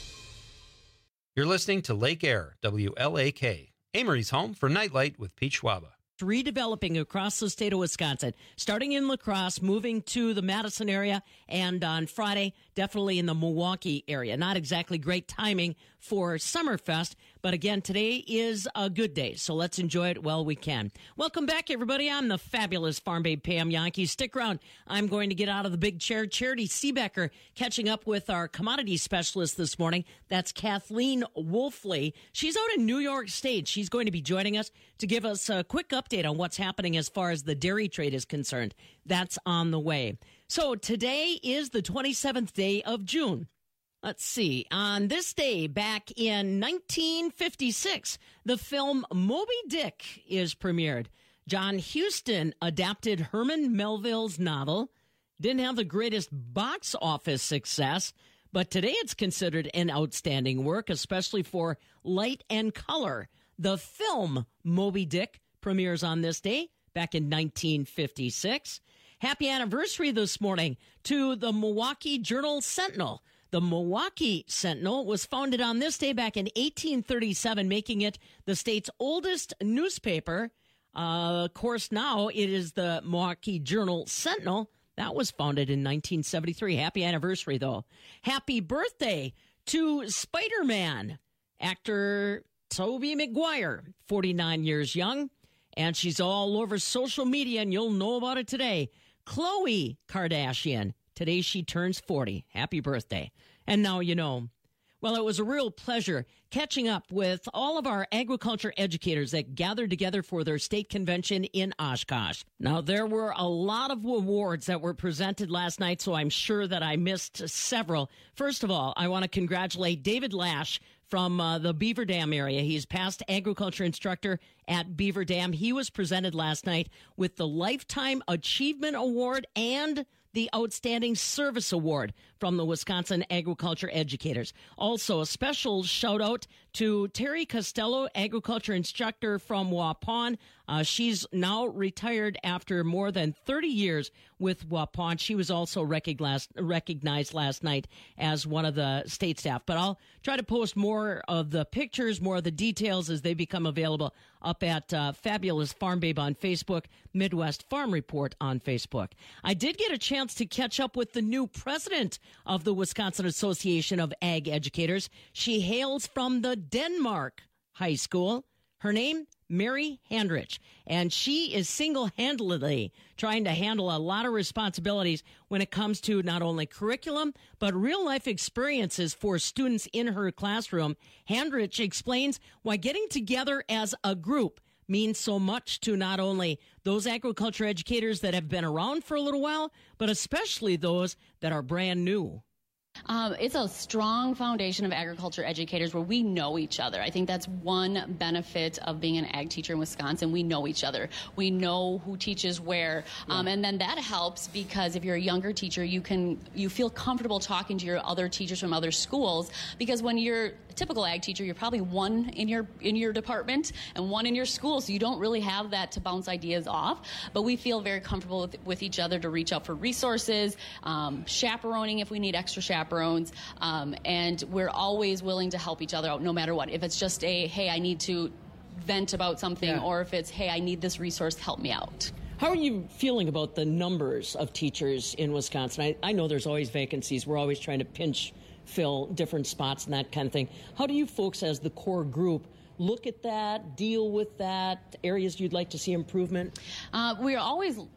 You're listening to Lake Air, W L A K, Amory's home for Nightlight with Pete Schwaba. Redeveloping across the state of Wisconsin, starting in La Crosse, moving to the Madison area, and on Friday, definitely in the Milwaukee area. Not exactly great timing for Summerfest, but again, today is a good day, so let's enjoy it while we can. Welcome back, everybody. I'm the fabulous Farm Babe Pam Yankee. Stick around. I'm going to get out of the big chair. Charity Seebecker catching up with our commodity specialist this morning. That's Kathleen Wolfley. She's out in New York State. She's going to be joining us to give us a quick update on what's happening as far as the dairy trade is concerned. That's on the way. So today is the twenty-seventh day of June. Let's see. On this day, back in nineteen fifty-six, the film Moby Dick is premiered. John Huston adapted Herman Melville's novel. Didn't have the greatest box office success, but today it's considered an outstanding work, especially for light and color. The film Moby Dick premieres on this day, back in nineteen fifty-six. Happy anniversary this morning to the Milwaukee Journal-Sentinel. The Milwaukee Sentinel was founded on this day back in eighteen thirty-seven, making it the state's oldest newspaper. Uh, of course, now it is the Milwaukee Journal-Sentinel. That was founded in nineteen seventy-three. Happy anniversary, though. Happy birthday to Spider-Man. Actor Tobey Maguire, forty-nine years young. And she's all over social media, and you'll know about it today. Khloe Kardashian. Today she turns forty. Happy birthday. And now you know. Well, it was a real pleasure catching up with all of our agriculture educators that gathered together for their state convention in Oshkosh. Now, there were a lot of awards that were presented last night, so I'm sure that I missed several. First of all, I want to congratulate David Lash from uh, the Beaver Dam area. He's past agriculture instructor at Beaver Dam. He was presented last night with the Lifetime Achievement Award and the Outstanding Service Award from the Wisconsin Agriculture Educators. Also, a special shout out to Terry Costello, agriculture instructor from Waupun. Uh, she's now retired after more than thirty years with Waupun. She was also recognized, recognized last night as one of the state staff. But I'll try to post more of the pictures, more of the details as they become available up at uh, Fabulous Farm Babe on Facebook, Midwest Farm Report on Facebook. I did get a chance to catch up with the new president of the Wisconsin Association of Ag Educators. She hails from the Denmark High School. Her name, Mary Handrich, and she is single-handedly trying to handle a lot of responsibilities when it comes to not only curriculum, but real-life experiences for students in her classroom. Handrich explains why getting together as a group means so much to not only those agriculture educators that have been around for a little while, but especially those that are brand new. Um, it's a strong foundation of agriculture educators where we know each other. I think that's one benefit of being an ag teacher in Wisconsin. We know each other. We know who teaches where. Um, and then that helps because if you're a younger teacher, you can you feel comfortable talking to your other teachers from other schools, because when you're a typical ag teacher, you're probably one in your in your department and one in your school, so you don't really have that to bounce ideas off. But we feel very comfortable with, with each other to reach out for resources, um, chaperoning if we need extra chaperones. Chaperones, um, and we're always willing to help each other out no matter what. If it's just a, hey, I need to vent about something, yeah. or if it's, hey, I need this resource, help me out. How are you feeling about the numbers of teachers in Wisconsin? I, I know there's always vacancies. We're always trying to pinch fill different spots and that kind of thing. How do you folks as the core group look at that, deal with that, areas you'd like to see improvement? Uh, we are always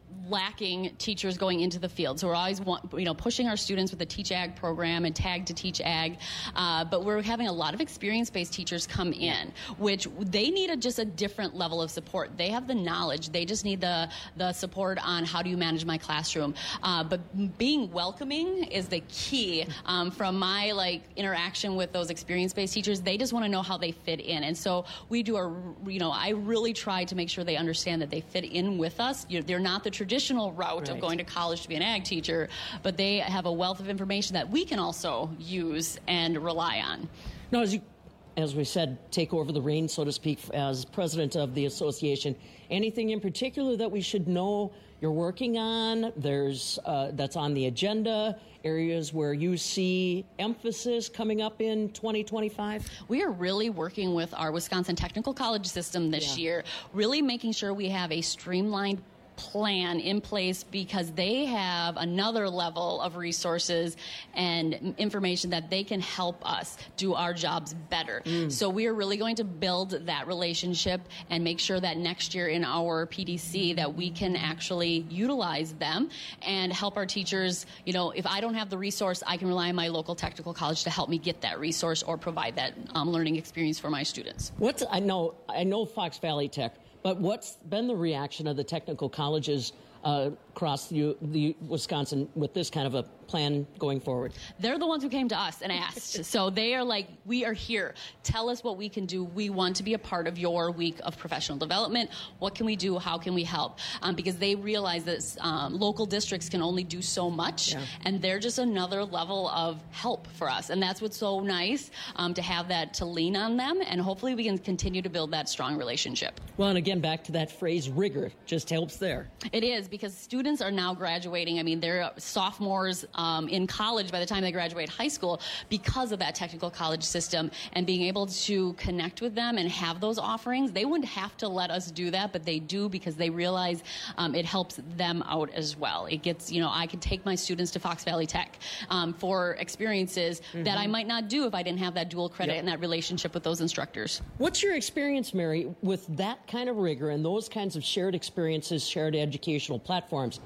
lacking teachers going into the field. So we're always want, you know, pushing our students with the Teach Ag program and Tag to Teach Ag. Uh, but we're having a lot of experience-based teachers come in, which they need a, just a different level of support. They have the knowledge. They just need the, the support on how do you manage my classroom. Uh, but being welcoming is the key. Um, from my like interaction with those experience-based teachers, they just want to know how they fit in. And so we do a, you know, I really try to make sure they understand that they fit in with us. You know, they're not the traditional route Right. of going to college to be an ag teacher, but they have a wealth of information that we can also use and rely on. Now, as you, as we said, take over the reins, so to speak, as president of the association, anything in particular that we should know you're working on, there's uh, that's on the agenda, areas where you see emphasis coming up in twenty twenty-five? We are really working with our Wisconsin Technical College system this Yeah. year, really making sure we have a streamlined plan in place because they have another level of resources and information that they can help us do our jobs better. Mm. So we are really going to build that relationship and make sure that next year in our P D C that we can actually utilize them and help our teachers. You know, if I don't have the resource, I can rely on my local technical college to help me get that resource or provide that um, learning experience for my students. What's I know I know Fox Valley Tech, but what's been the reaction of the technical colleges uh, across the, the Wisconsin with this kind of a plan going forward? They're the ones who came to us and asked. So they are like, we are here. Tell us what we can do. We want to be a part of your week of professional development. What can we do? How can we help? Um, because they realize that um, local districts can only do so much, Yeah. and they're just another level of help for us. And that's what's so nice, um, to have that to lean on them, and hopefully we can continue to build that strong relationship. Well, and again, back to that phrase, rigor just helps there. It is, because students are now graduating. I mean, they're sophomores um, in college by the time they graduate high school because of that technical college system, and being able to connect with them and have those offerings. They wouldn't have to let us do that, but they do because they realize um, it helps them out as well. It gets, you know, I can take my students to Fox Valley Tech um, for experiences Mhm. that I might not do if I didn't have that dual credit Yep. and that relationship with those instructors. What's your experience, Mary, with that kind of rigor and those kinds of shared experiences, shared educational platforms?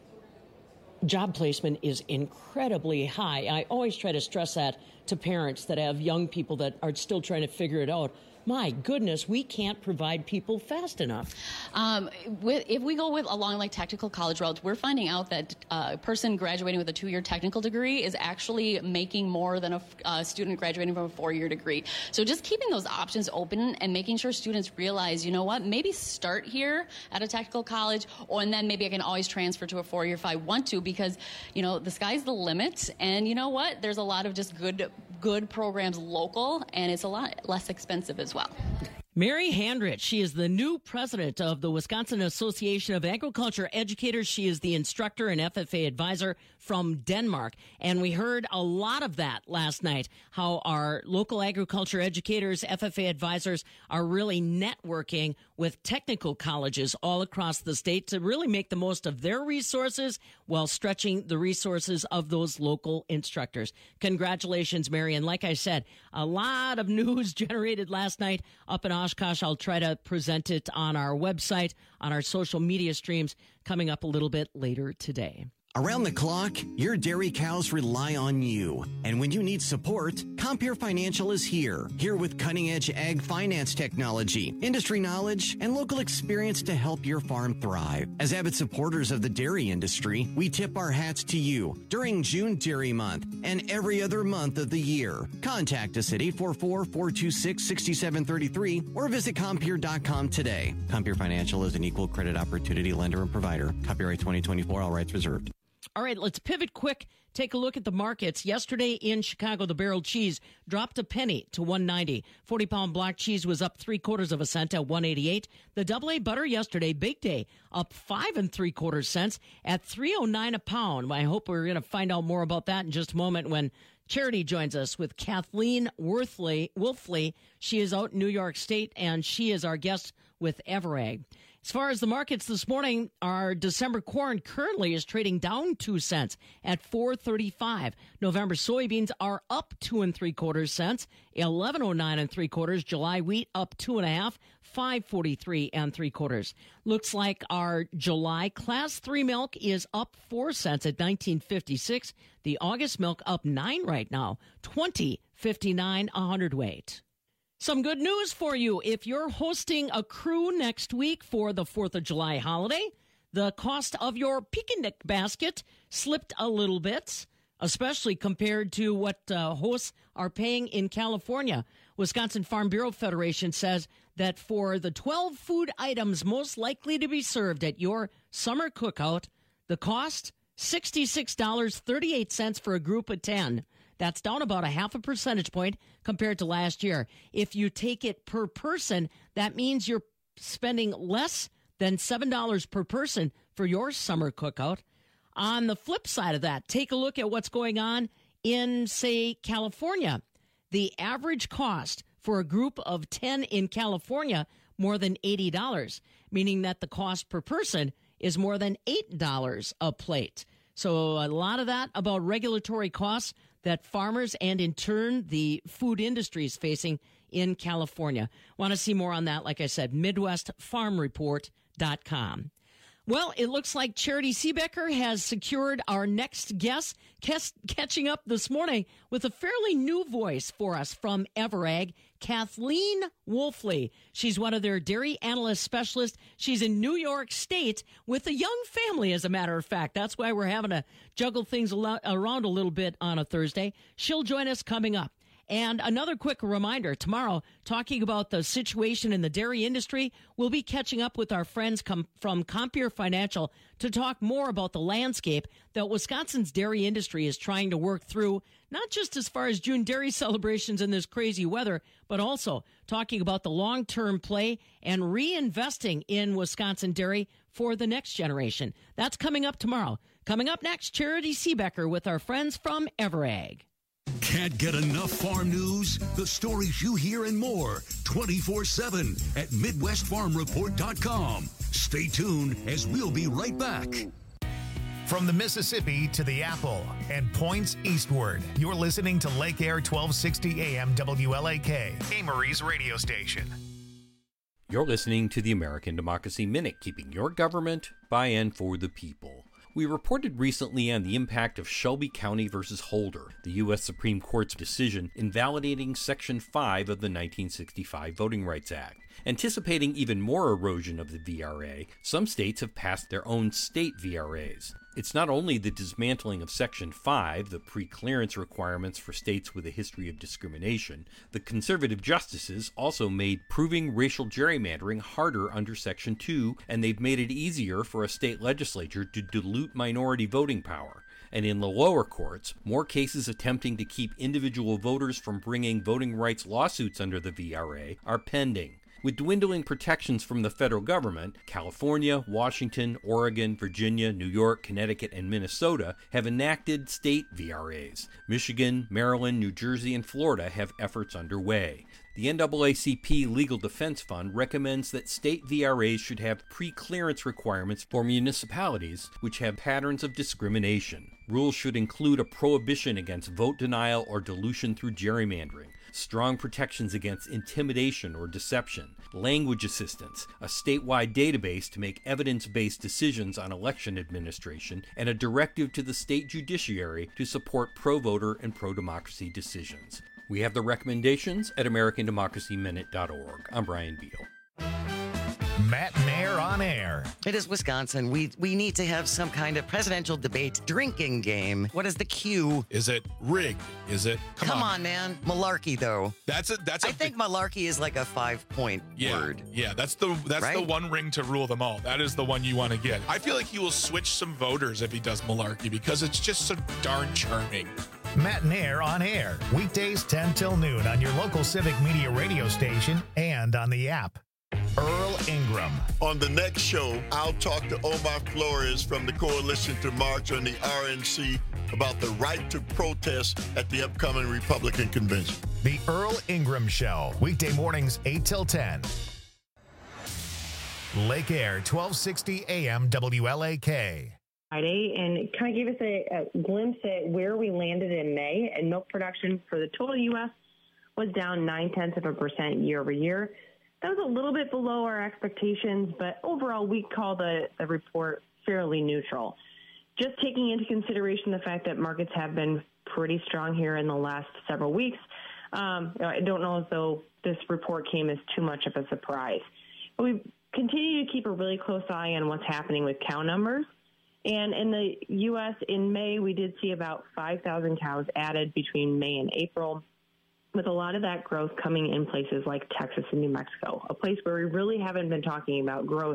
Job placement is incredibly high. I always try to stress that to parents that have young people that are still trying to figure it out. My goodness, we can't provide people fast enough. Um, with, if we go with along like technical college routes, we're finding out that uh, a person graduating with a two-year technical degree is actually making more than a f- uh, student graduating from a four-year degree. So just keeping those options open and making sure students realize, you know what, maybe start here at a technical college, or and then maybe I can always transfer to a four-year if I want to, because you know the sky's the limit. And you know what, there's a lot of just good good programs local, and it's a lot less expensive as well. Mary Handrich, she is the new president of the Wisconsin Association of Agriculture Educators. She is the instructor and F F A advisor from Denmark. And we heard a lot of that last night, how our local agriculture educators, F F A advisors, are really networking with technical colleges all across the state to really make the most of their resources while stretching the resources of those local instructors. Congratulations, Mary. And like I said, a lot of news generated last night up in Oshkosh. I'll try to present it on our website, on our social media streams, coming up a little bit later today. Around the clock, your dairy cows rely on you. And when you need support, Compeer Financial is here. Here with cutting-edge ag finance technology, industry knowledge, and local experience to help your farm thrive. As avid supporters of the dairy industry, we tip our hats to you during June Dairy Month and every other month of the year. Contact us at eight four four, four two six, six seven three three or visit Compeer dot com today. Compeer Financial is an equal credit opportunity lender and provider. Copyright twenty twenty-four, all rights reserved. All right, let's pivot quick. Take a look at the markets. Yesterday in Chicago, the barrel cheese dropped a penny to one ninety. forty-pound block cheese was up three quarters of a cent at one eighty-eight. The double A butter yesterday, big day, up five and three quarters cents at three oh nine a pound. I hope we're going to find out more about that in just a moment when Charity joins us with Kathleen Worthley, Wolfley. She is out in New York State, and she is our guest with Everag. As far as the markets this morning, our December corn currently is trading down two cents at four thirty-five. November soybeans are up two and three quarters cents, eleven oh nine and three quarters. July wheat up two and a half, five forty-three and three quarters. Looks like our July class three milk is up four cents at nineteen fifty-six. The August milk up nine right now, twenty fifty-nine a hundredweight. Some good news for you. If you're hosting a crew next week for the fourth of July holiday, the cost of your picnic basket slipped a little bit, especially compared to what uh, hosts are paying in California. Wisconsin Farm Bureau Federation says that for the twelve food items most likely to be served at your summer cookout, the cost, sixty-six dollars and thirty-eight cents for a group of ten. That's down about a half a percentage point compared to last year. If you take it per person, that means you're spending less than seven dollars per person for your summer cookout. On the flip side of that, take a look at what's going on in, say, California. The average cost for a group of ten in California, more than eighty dollars, meaning that the cost per person is more than eight dollars a plate. So a lot of that about regulatory costs that farmers and, in turn, the food industry is facing in California. Want to see more on that, like I said, Midwest Farm Report dot com. Well, it looks like Charity Seebecker has secured our next guest, catching up this morning with a fairly new voice for us from Everag, Kathleen Wolfley. She's one of their dairy analyst specialists. She's in New York State with a young family, as a matter of fact. That's why we're having to juggle things around a little bit on a Thursday. She'll join us coming up. And another quick reminder, tomorrow, talking about the situation in the dairy industry, we'll be catching up with our friends com- from Compeer Financial to talk more about the landscape that Wisconsin's dairy industry is trying to work through, not just as far as June dairy celebrations in this crazy weather, but also talking about the long-term play and reinvesting in Wisconsin dairy for the next generation. That's coming up tomorrow. Coming up next, Charity Seebecker with our friends from Everag. Can't get enough farm news? The stories you hear and more twenty-four seven at Midwest Farm Report dot com. Stay tuned as we'll be right back. From the Mississippi to the Apple and points eastward, you're listening to Lake Air twelve sixty A M W L A K, Amory's radio station. You're listening to the American Democracy Minute, keeping your government by and for the people. We reported recently on the impact of Shelby County versus Holder, the U S Supreme Court's decision invalidating Section five of the nineteen sixty-five Voting Rights Act. Anticipating even more erosion of the V R A, some states have passed their own state V R As. It's not only the dismantling of Section five, the pre-clearance requirements for states with a history of discrimination. The conservative justices also made proving racial gerrymandering harder under Section two, and they've made it easier for a state legislature to dilute minority voting power. And in the lower courts, more cases attempting to keep individual voters from bringing voting rights lawsuits under the V R A are pending. With dwindling protections from the federal government, California, Washington, Oregon, Virginia, New York, Connecticut, and Minnesota have enacted state V R As. Michigan, Maryland, New Jersey, and Florida have efforts underway. The N double A C P Legal Defense Fund recommends that state V R As should have pre-clearance requirements for municipalities which have patterns of discrimination. Rules should include a prohibition against vote denial or dilution through gerrymandering, strong protections against intimidation or deception, language assistance, a statewide database to make evidence-based decisions on election administration, and a directive to the state judiciary to support pro-voter and pro-democracy decisions. We have the recommendations at American Democracy Minute dot org. I'm Brian Beal. Matt Mayer on air. It is Wisconsin. We we need to have some kind of presidential debate drinking game. What is the cue? Is it rigged? Is it? Come, come on. on, man. Malarkey, though. That's a that's. A I think malarkey is like a five-point yeah, word. Yeah, that's the that's right? the one ring to rule them all. That is the one you want to get. I feel like he will switch some voters if he does malarkey because it's just so darn charming. Matt Nair on air, weekdays ten till noon on your local Civic Media radio station and on the app. Earl Ingram. On the next show, I'll talk to Omar Flores from the Coalition to March on the R N C about the right to protest at the upcoming Republican convention. The Earl Ingram Show, weekday mornings eight till ten. Lake Air, twelve sixty A M W L A K. Friday, and it kind of gave us a, a glimpse at where we landed in May. And milk production for the total U S was down nine-tenths of a percent year over year. That was a little bit below our expectations, but overall we call the, the report fairly neutral. Just taking into consideration the fact that markets have been pretty strong here in the last several weeks, um, I don't know as though this report came as too much of a surprise. But we continue to keep a really close eye on what's happening with cow numbers. And in the U S in May, we did see about five thousand cows added between May and April, with a lot of that growth coming in places like Texas and New Mexico, a place where we really haven't been talking about growth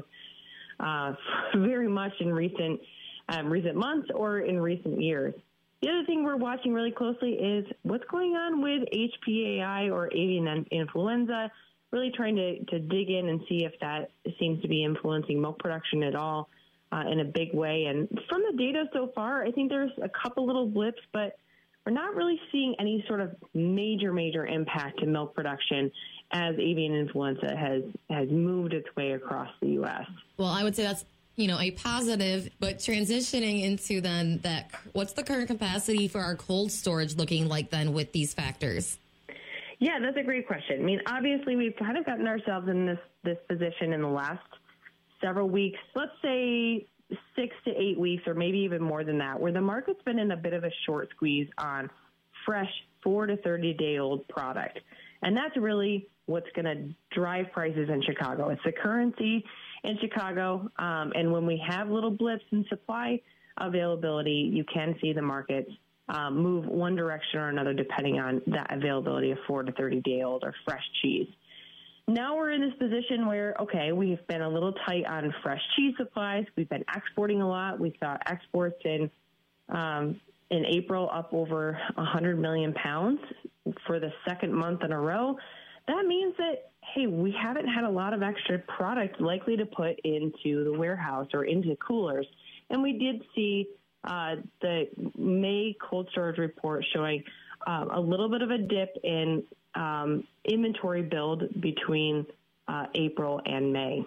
uh, very much in recent um, recent months or in recent years. The other thing we're watching really closely is what's going on with H P A I or avian influenza, really trying to, to dig in and see if that seems to be influencing milk production at all uh, in a big way. And from the data so far, I think there's a couple little blips, but we're not really seeing any sort of major, major impact to milk production as avian influenza has, has moved its way across the U S. Well, I would say that's, you know, a positive, but transitioning into then that, what's the current capacity for our cold storage looking like then with these factors? Yeah, that's a great question. I mean, obviously, we've kind of gotten ourselves in this, this position in the last several weeks, let's say six to eight weeks, or maybe even more than that, where the market's been in a bit of a short squeeze on fresh four to thirty-day-old product. And that's really what's going to drive prices in Chicago. It's the currency in Chicago, um, and when we have little blips in supply availability, you can see the markets um, move one direction or another depending on that availability of four to thirty-day-old or fresh cheese. Now we're in this position where, okay, we've been a little tight on fresh cheese supplies. We've been exporting a lot. We saw exports in um, in April up over one hundred million pounds for the second month in a row. That means that, hey, we haven't had a lot of extra product likely to put into the warehouse or into coolers. And we did see uh, the May cold storage report showing uh, a little bit of a dip in um, inventory build between uh, April and May.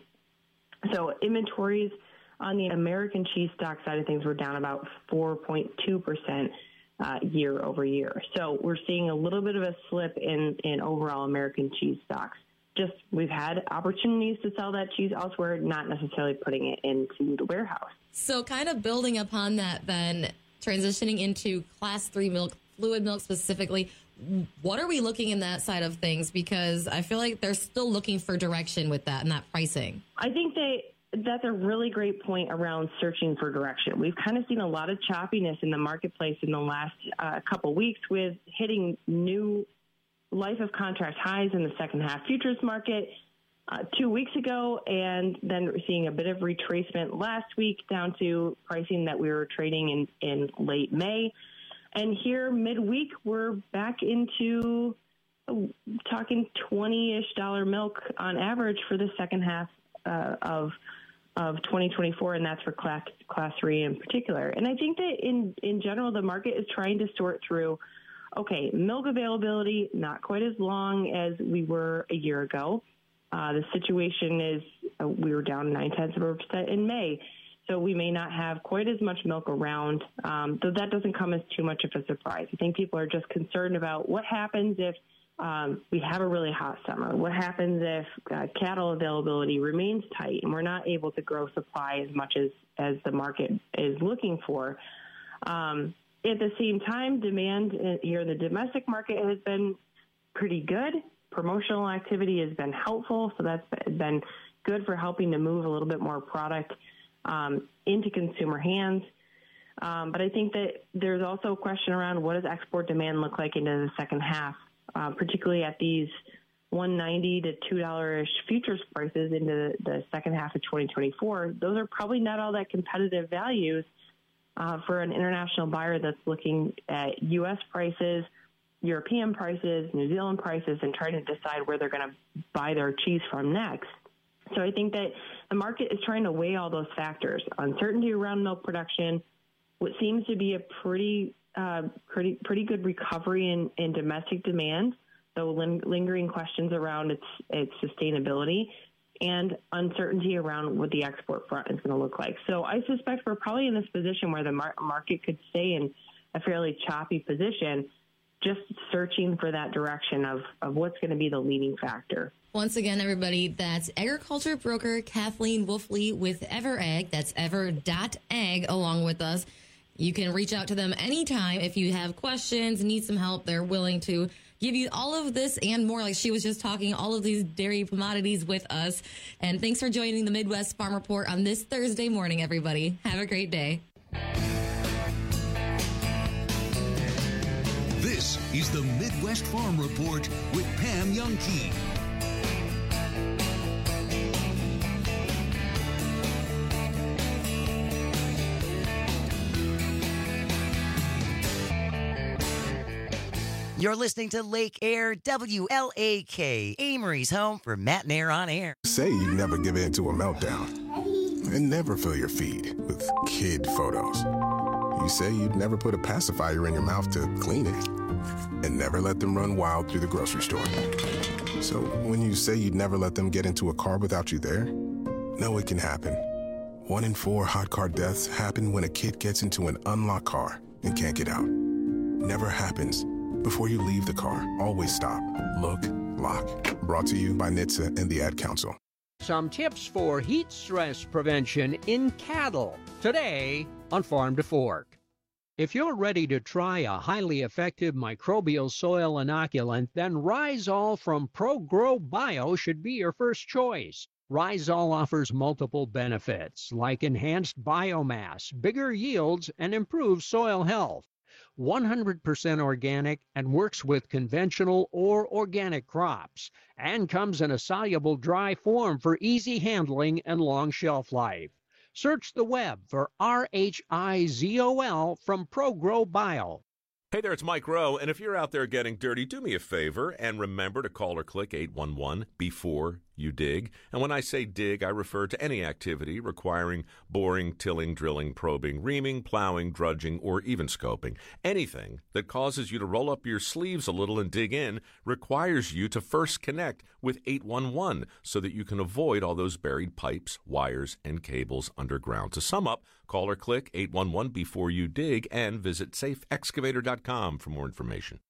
So inventories on the American cheese stock side of things were down about four point two percent uh, year over year. So we're seeing a little bit of a slip in, in overall American cheese stocks. Just we've had opportunities to sell that cheese elsewhere, not necessarily putting it into the warehouse. So kind of building upon that then, transitioning into class three milk, fluid milk specifically, what are we looking in that side of things? Because I feel like they're still looking for direction with that and that pricing. I think they that's a really great point around searching for direction. We've kind of seen a lot of choppiness in the marketplace in the last uh, couple weeks with hitting new life of contract highs in the second half futures market uh, two weeks ago, and then seeing a bit of retracement last week down to pricing that we were trading in, in late May. And here midweek, we're back into uh, talking twenty-ish dollar milk on average for the second half uh, of of twenty twenty-four, and that's for class class three in particular. And I think that in, in general, the market is trying to sort through, okay, milk availability, not quite as long as we were a year ago. Uh, the situation is uh, we were down nine-tenths of a percent in May, so we may not have quite as much milk around, um, though that doesn't come as too much of a surprise. I think people are just concerned about what happens if um, we have a really hot summer. What happens if uh, cattle availability remains tight and we're not able to grow supply as much as, as the market is looking for? Um, At the same time, demand here in the domestic market has been pretty good. Promotional activity has been helpful, so that's been good for helping to move a little bit more product um, into consumer hands. Um, but I think that there's also a question around what does export demand look like into the second half, uh, particularly at these one ninety to two dollars-ish futures prices into the second half of twenty twenty-four. Those are probably not all that competitive values Uh, for an international buyer that's looking at U S prices, European prices, New Zealand prices, and trying to decide where they're going to buy their cheese from next. So I think that the market is trying to weigh all those factors. Uncertainty around milk production, what seems to be a pretty uh, pretty pretty good recovery in, in domestic demand, though ling- lingering questions around its its sustainability, and uncertainty around what the export front is going to look like. So I suspect we're probably in this position where the mar- market could stay in a fairly choppy position, just searching for that direction of, of what's going to be the leading factor. Once again, everybody, that's agriculture broker Kathleen Wolfley with EverAg. That's ever dot ag along with us. You can reach out to them anytime if you have questions, need some help. They're willing to give you all of this and more. Like she was just talking, all of these dairy commodities with us. And thanks for joining the Midwest Farm Report on this Thursday morning, everybody. Have a great day. This is the Midwest Farm Report with Pam Youngkey. You're listening to Lake Air, W L A K, Amory's home for Matt and Air on Air. Say you never give in to a meltdown and never fill your feed with kid photos. You say you'd never put a pacifier in your mouth to clean it and never let them run wild through the grocery store. So when you say you'd never let them get into a car without you there, know it can happen. One in four hot car deaths happen when a kid gets into an unlocked car and can't get out. Never happens. Before you leave the car, always stop, look, lock. Brought to you by N H T S A and the Ad Council. Some tips for heat stress prevention in cattle today on Farm to Fork. If you're ready to try a highly effective microbial soil inoculant, then Rhizol from ProGrow Bio should be your first choice. Rhizol offers multiple benefits like enhanced biomass, bigger yields, and improved soil health. one hundred percent organic and works with conventional or organic crops, and comes in a soluble dry form for easy handling and long shelf life. Search the web for R H I Z O L from ProGrow Bio. Hey there, it's Mike Rowe, and if you're out there getting dirty, do me a favor and remember to call or click eight one one before you dig. And when I say dig, I refer to any activity requiring boring, tilling, drilling, probing, reaming, plowing, drudging, or even scoping. Anything that causes you to roll up your sleeves a little and dig in requires you to first connect with eight one one so that you can avoid all those buried pipes, wires, and cables underground. To sum up, call or click eight one one before you dig and visit safe excavator dot com for more information.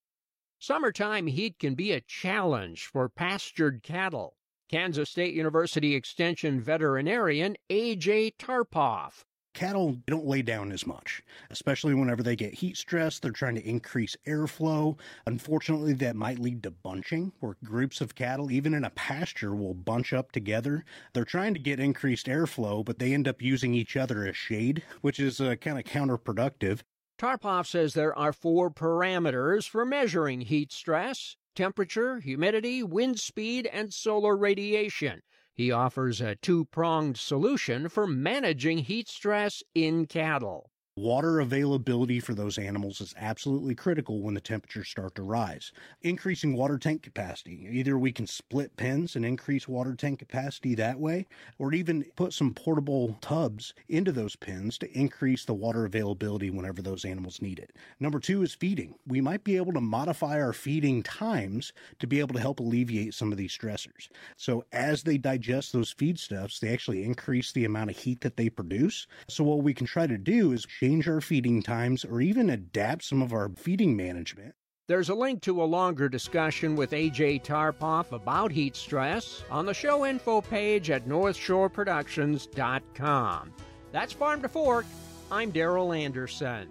Summertime heat can be a challenge for pastured cattle. Kansas State University Extension veterinarian A J Tarpoff. Cattle don't lay down as much, especially whenever they get heat stress. They're trying to increase airflow. Unfortunately, that might lead to bunching, where groups of cattle, even in a pasture, will bunch up together. They're trying to get increased airflow, but they end up using each other as shade, which is uh, kind of counterproductive. Tarpoff says there are four parameters for measuring heat stress: temperature, humidity, wind speed, and solar radiation. He offers a two-pronged solution for managing heat stress in cattle. Water availability for those animals is absolutely critical when the temperatures start to rise. Increasing water tank capacity. Either we can split pens and increase water tank capacity that way, or even put some portable tubs into those pens to increase the water availability whenever those animals need it. Number two is feeding. We might be able to modify our feeding times to be able to help alleviate some of these stressors. So as they digest those feedstuffs, they actually increase the amount of heat that they produce. So what we can try to do is change our feeding times or even adapt some of our feeding management. There's a link to a longer discussion with A J Tarpoff about heat stress on the show info page at north shore productions dot com. That's Farm to Fork. I'm Daryl Anderson.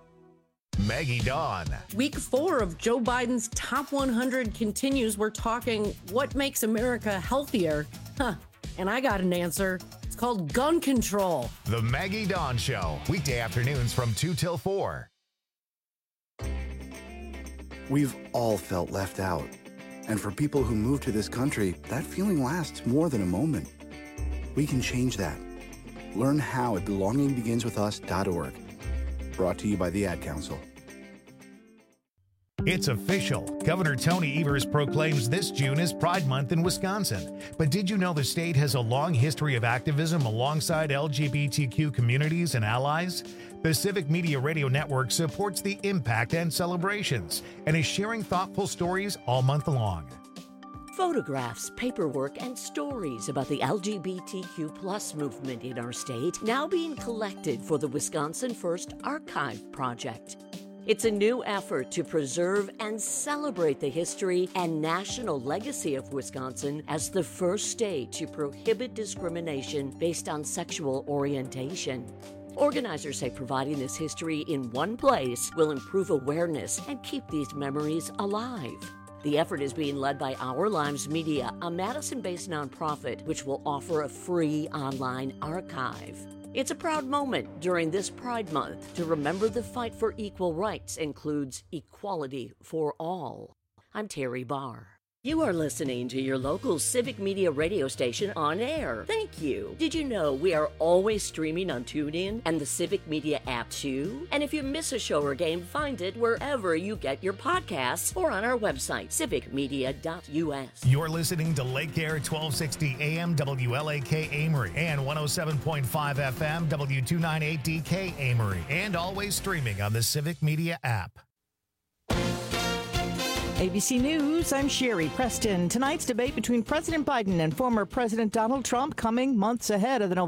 Maggie Dawn. Week four of Joe Biden's Top one hundred continues. We're talking what makes America healthier. Huh. And I got an answer. It's called gun control. The Maggie Dawn Show. Weekday afternoons from two till four. We've all felt left out. And for people who move to this country, that feeling lasts more than a moment. We can change that. Learn how at belonging begins with us dot org. Brought to you by the Ad Council. It's official. Governor Tony Evers proclaims this June as Pride Month in Wisconsin. But did you know the state has a long history of activism alongside L G B T Q communities and allies? The Civic Media Radio Network supports the impact and celebrations and is sharing thoughtful stories all month long. Photographs, paperwork, and stories about the L G B T Q plus movement in our state now being collected for the Wisconsin First Archive Project. It's a new effort to preserve and celebrate the history and national legacy of Wisconsin as the first state to prohibit discrimination based on sexual orientation. Organizers say providing this history in one place will improve awareness and keep these memories alive. The effort is being led by Our Lives Media, a Madison-based nonprofit which will offer a free online archive. It's a proud moment during this Pride Month to remember the fight for equal rights includes equality for all. I'm Terry Barr. You are listening to your local Civic Media radio station on air. Thank you. Did you know we are always streaming on TuneIn and the Civic Media app too? And if you miss a show or game, find it wherever you get your podcasts or on our website, civic media dot U S. You're listening to Lake Air twelve sixty A M W L A K Amory and one oh seven point five F M W two ninety-eight D K Amory, and always streaming on the Civic Media app. A B C News, I'm Sherry Preston. Tonight's debate between President Biden and former President Donald Trump coming months ahead of the November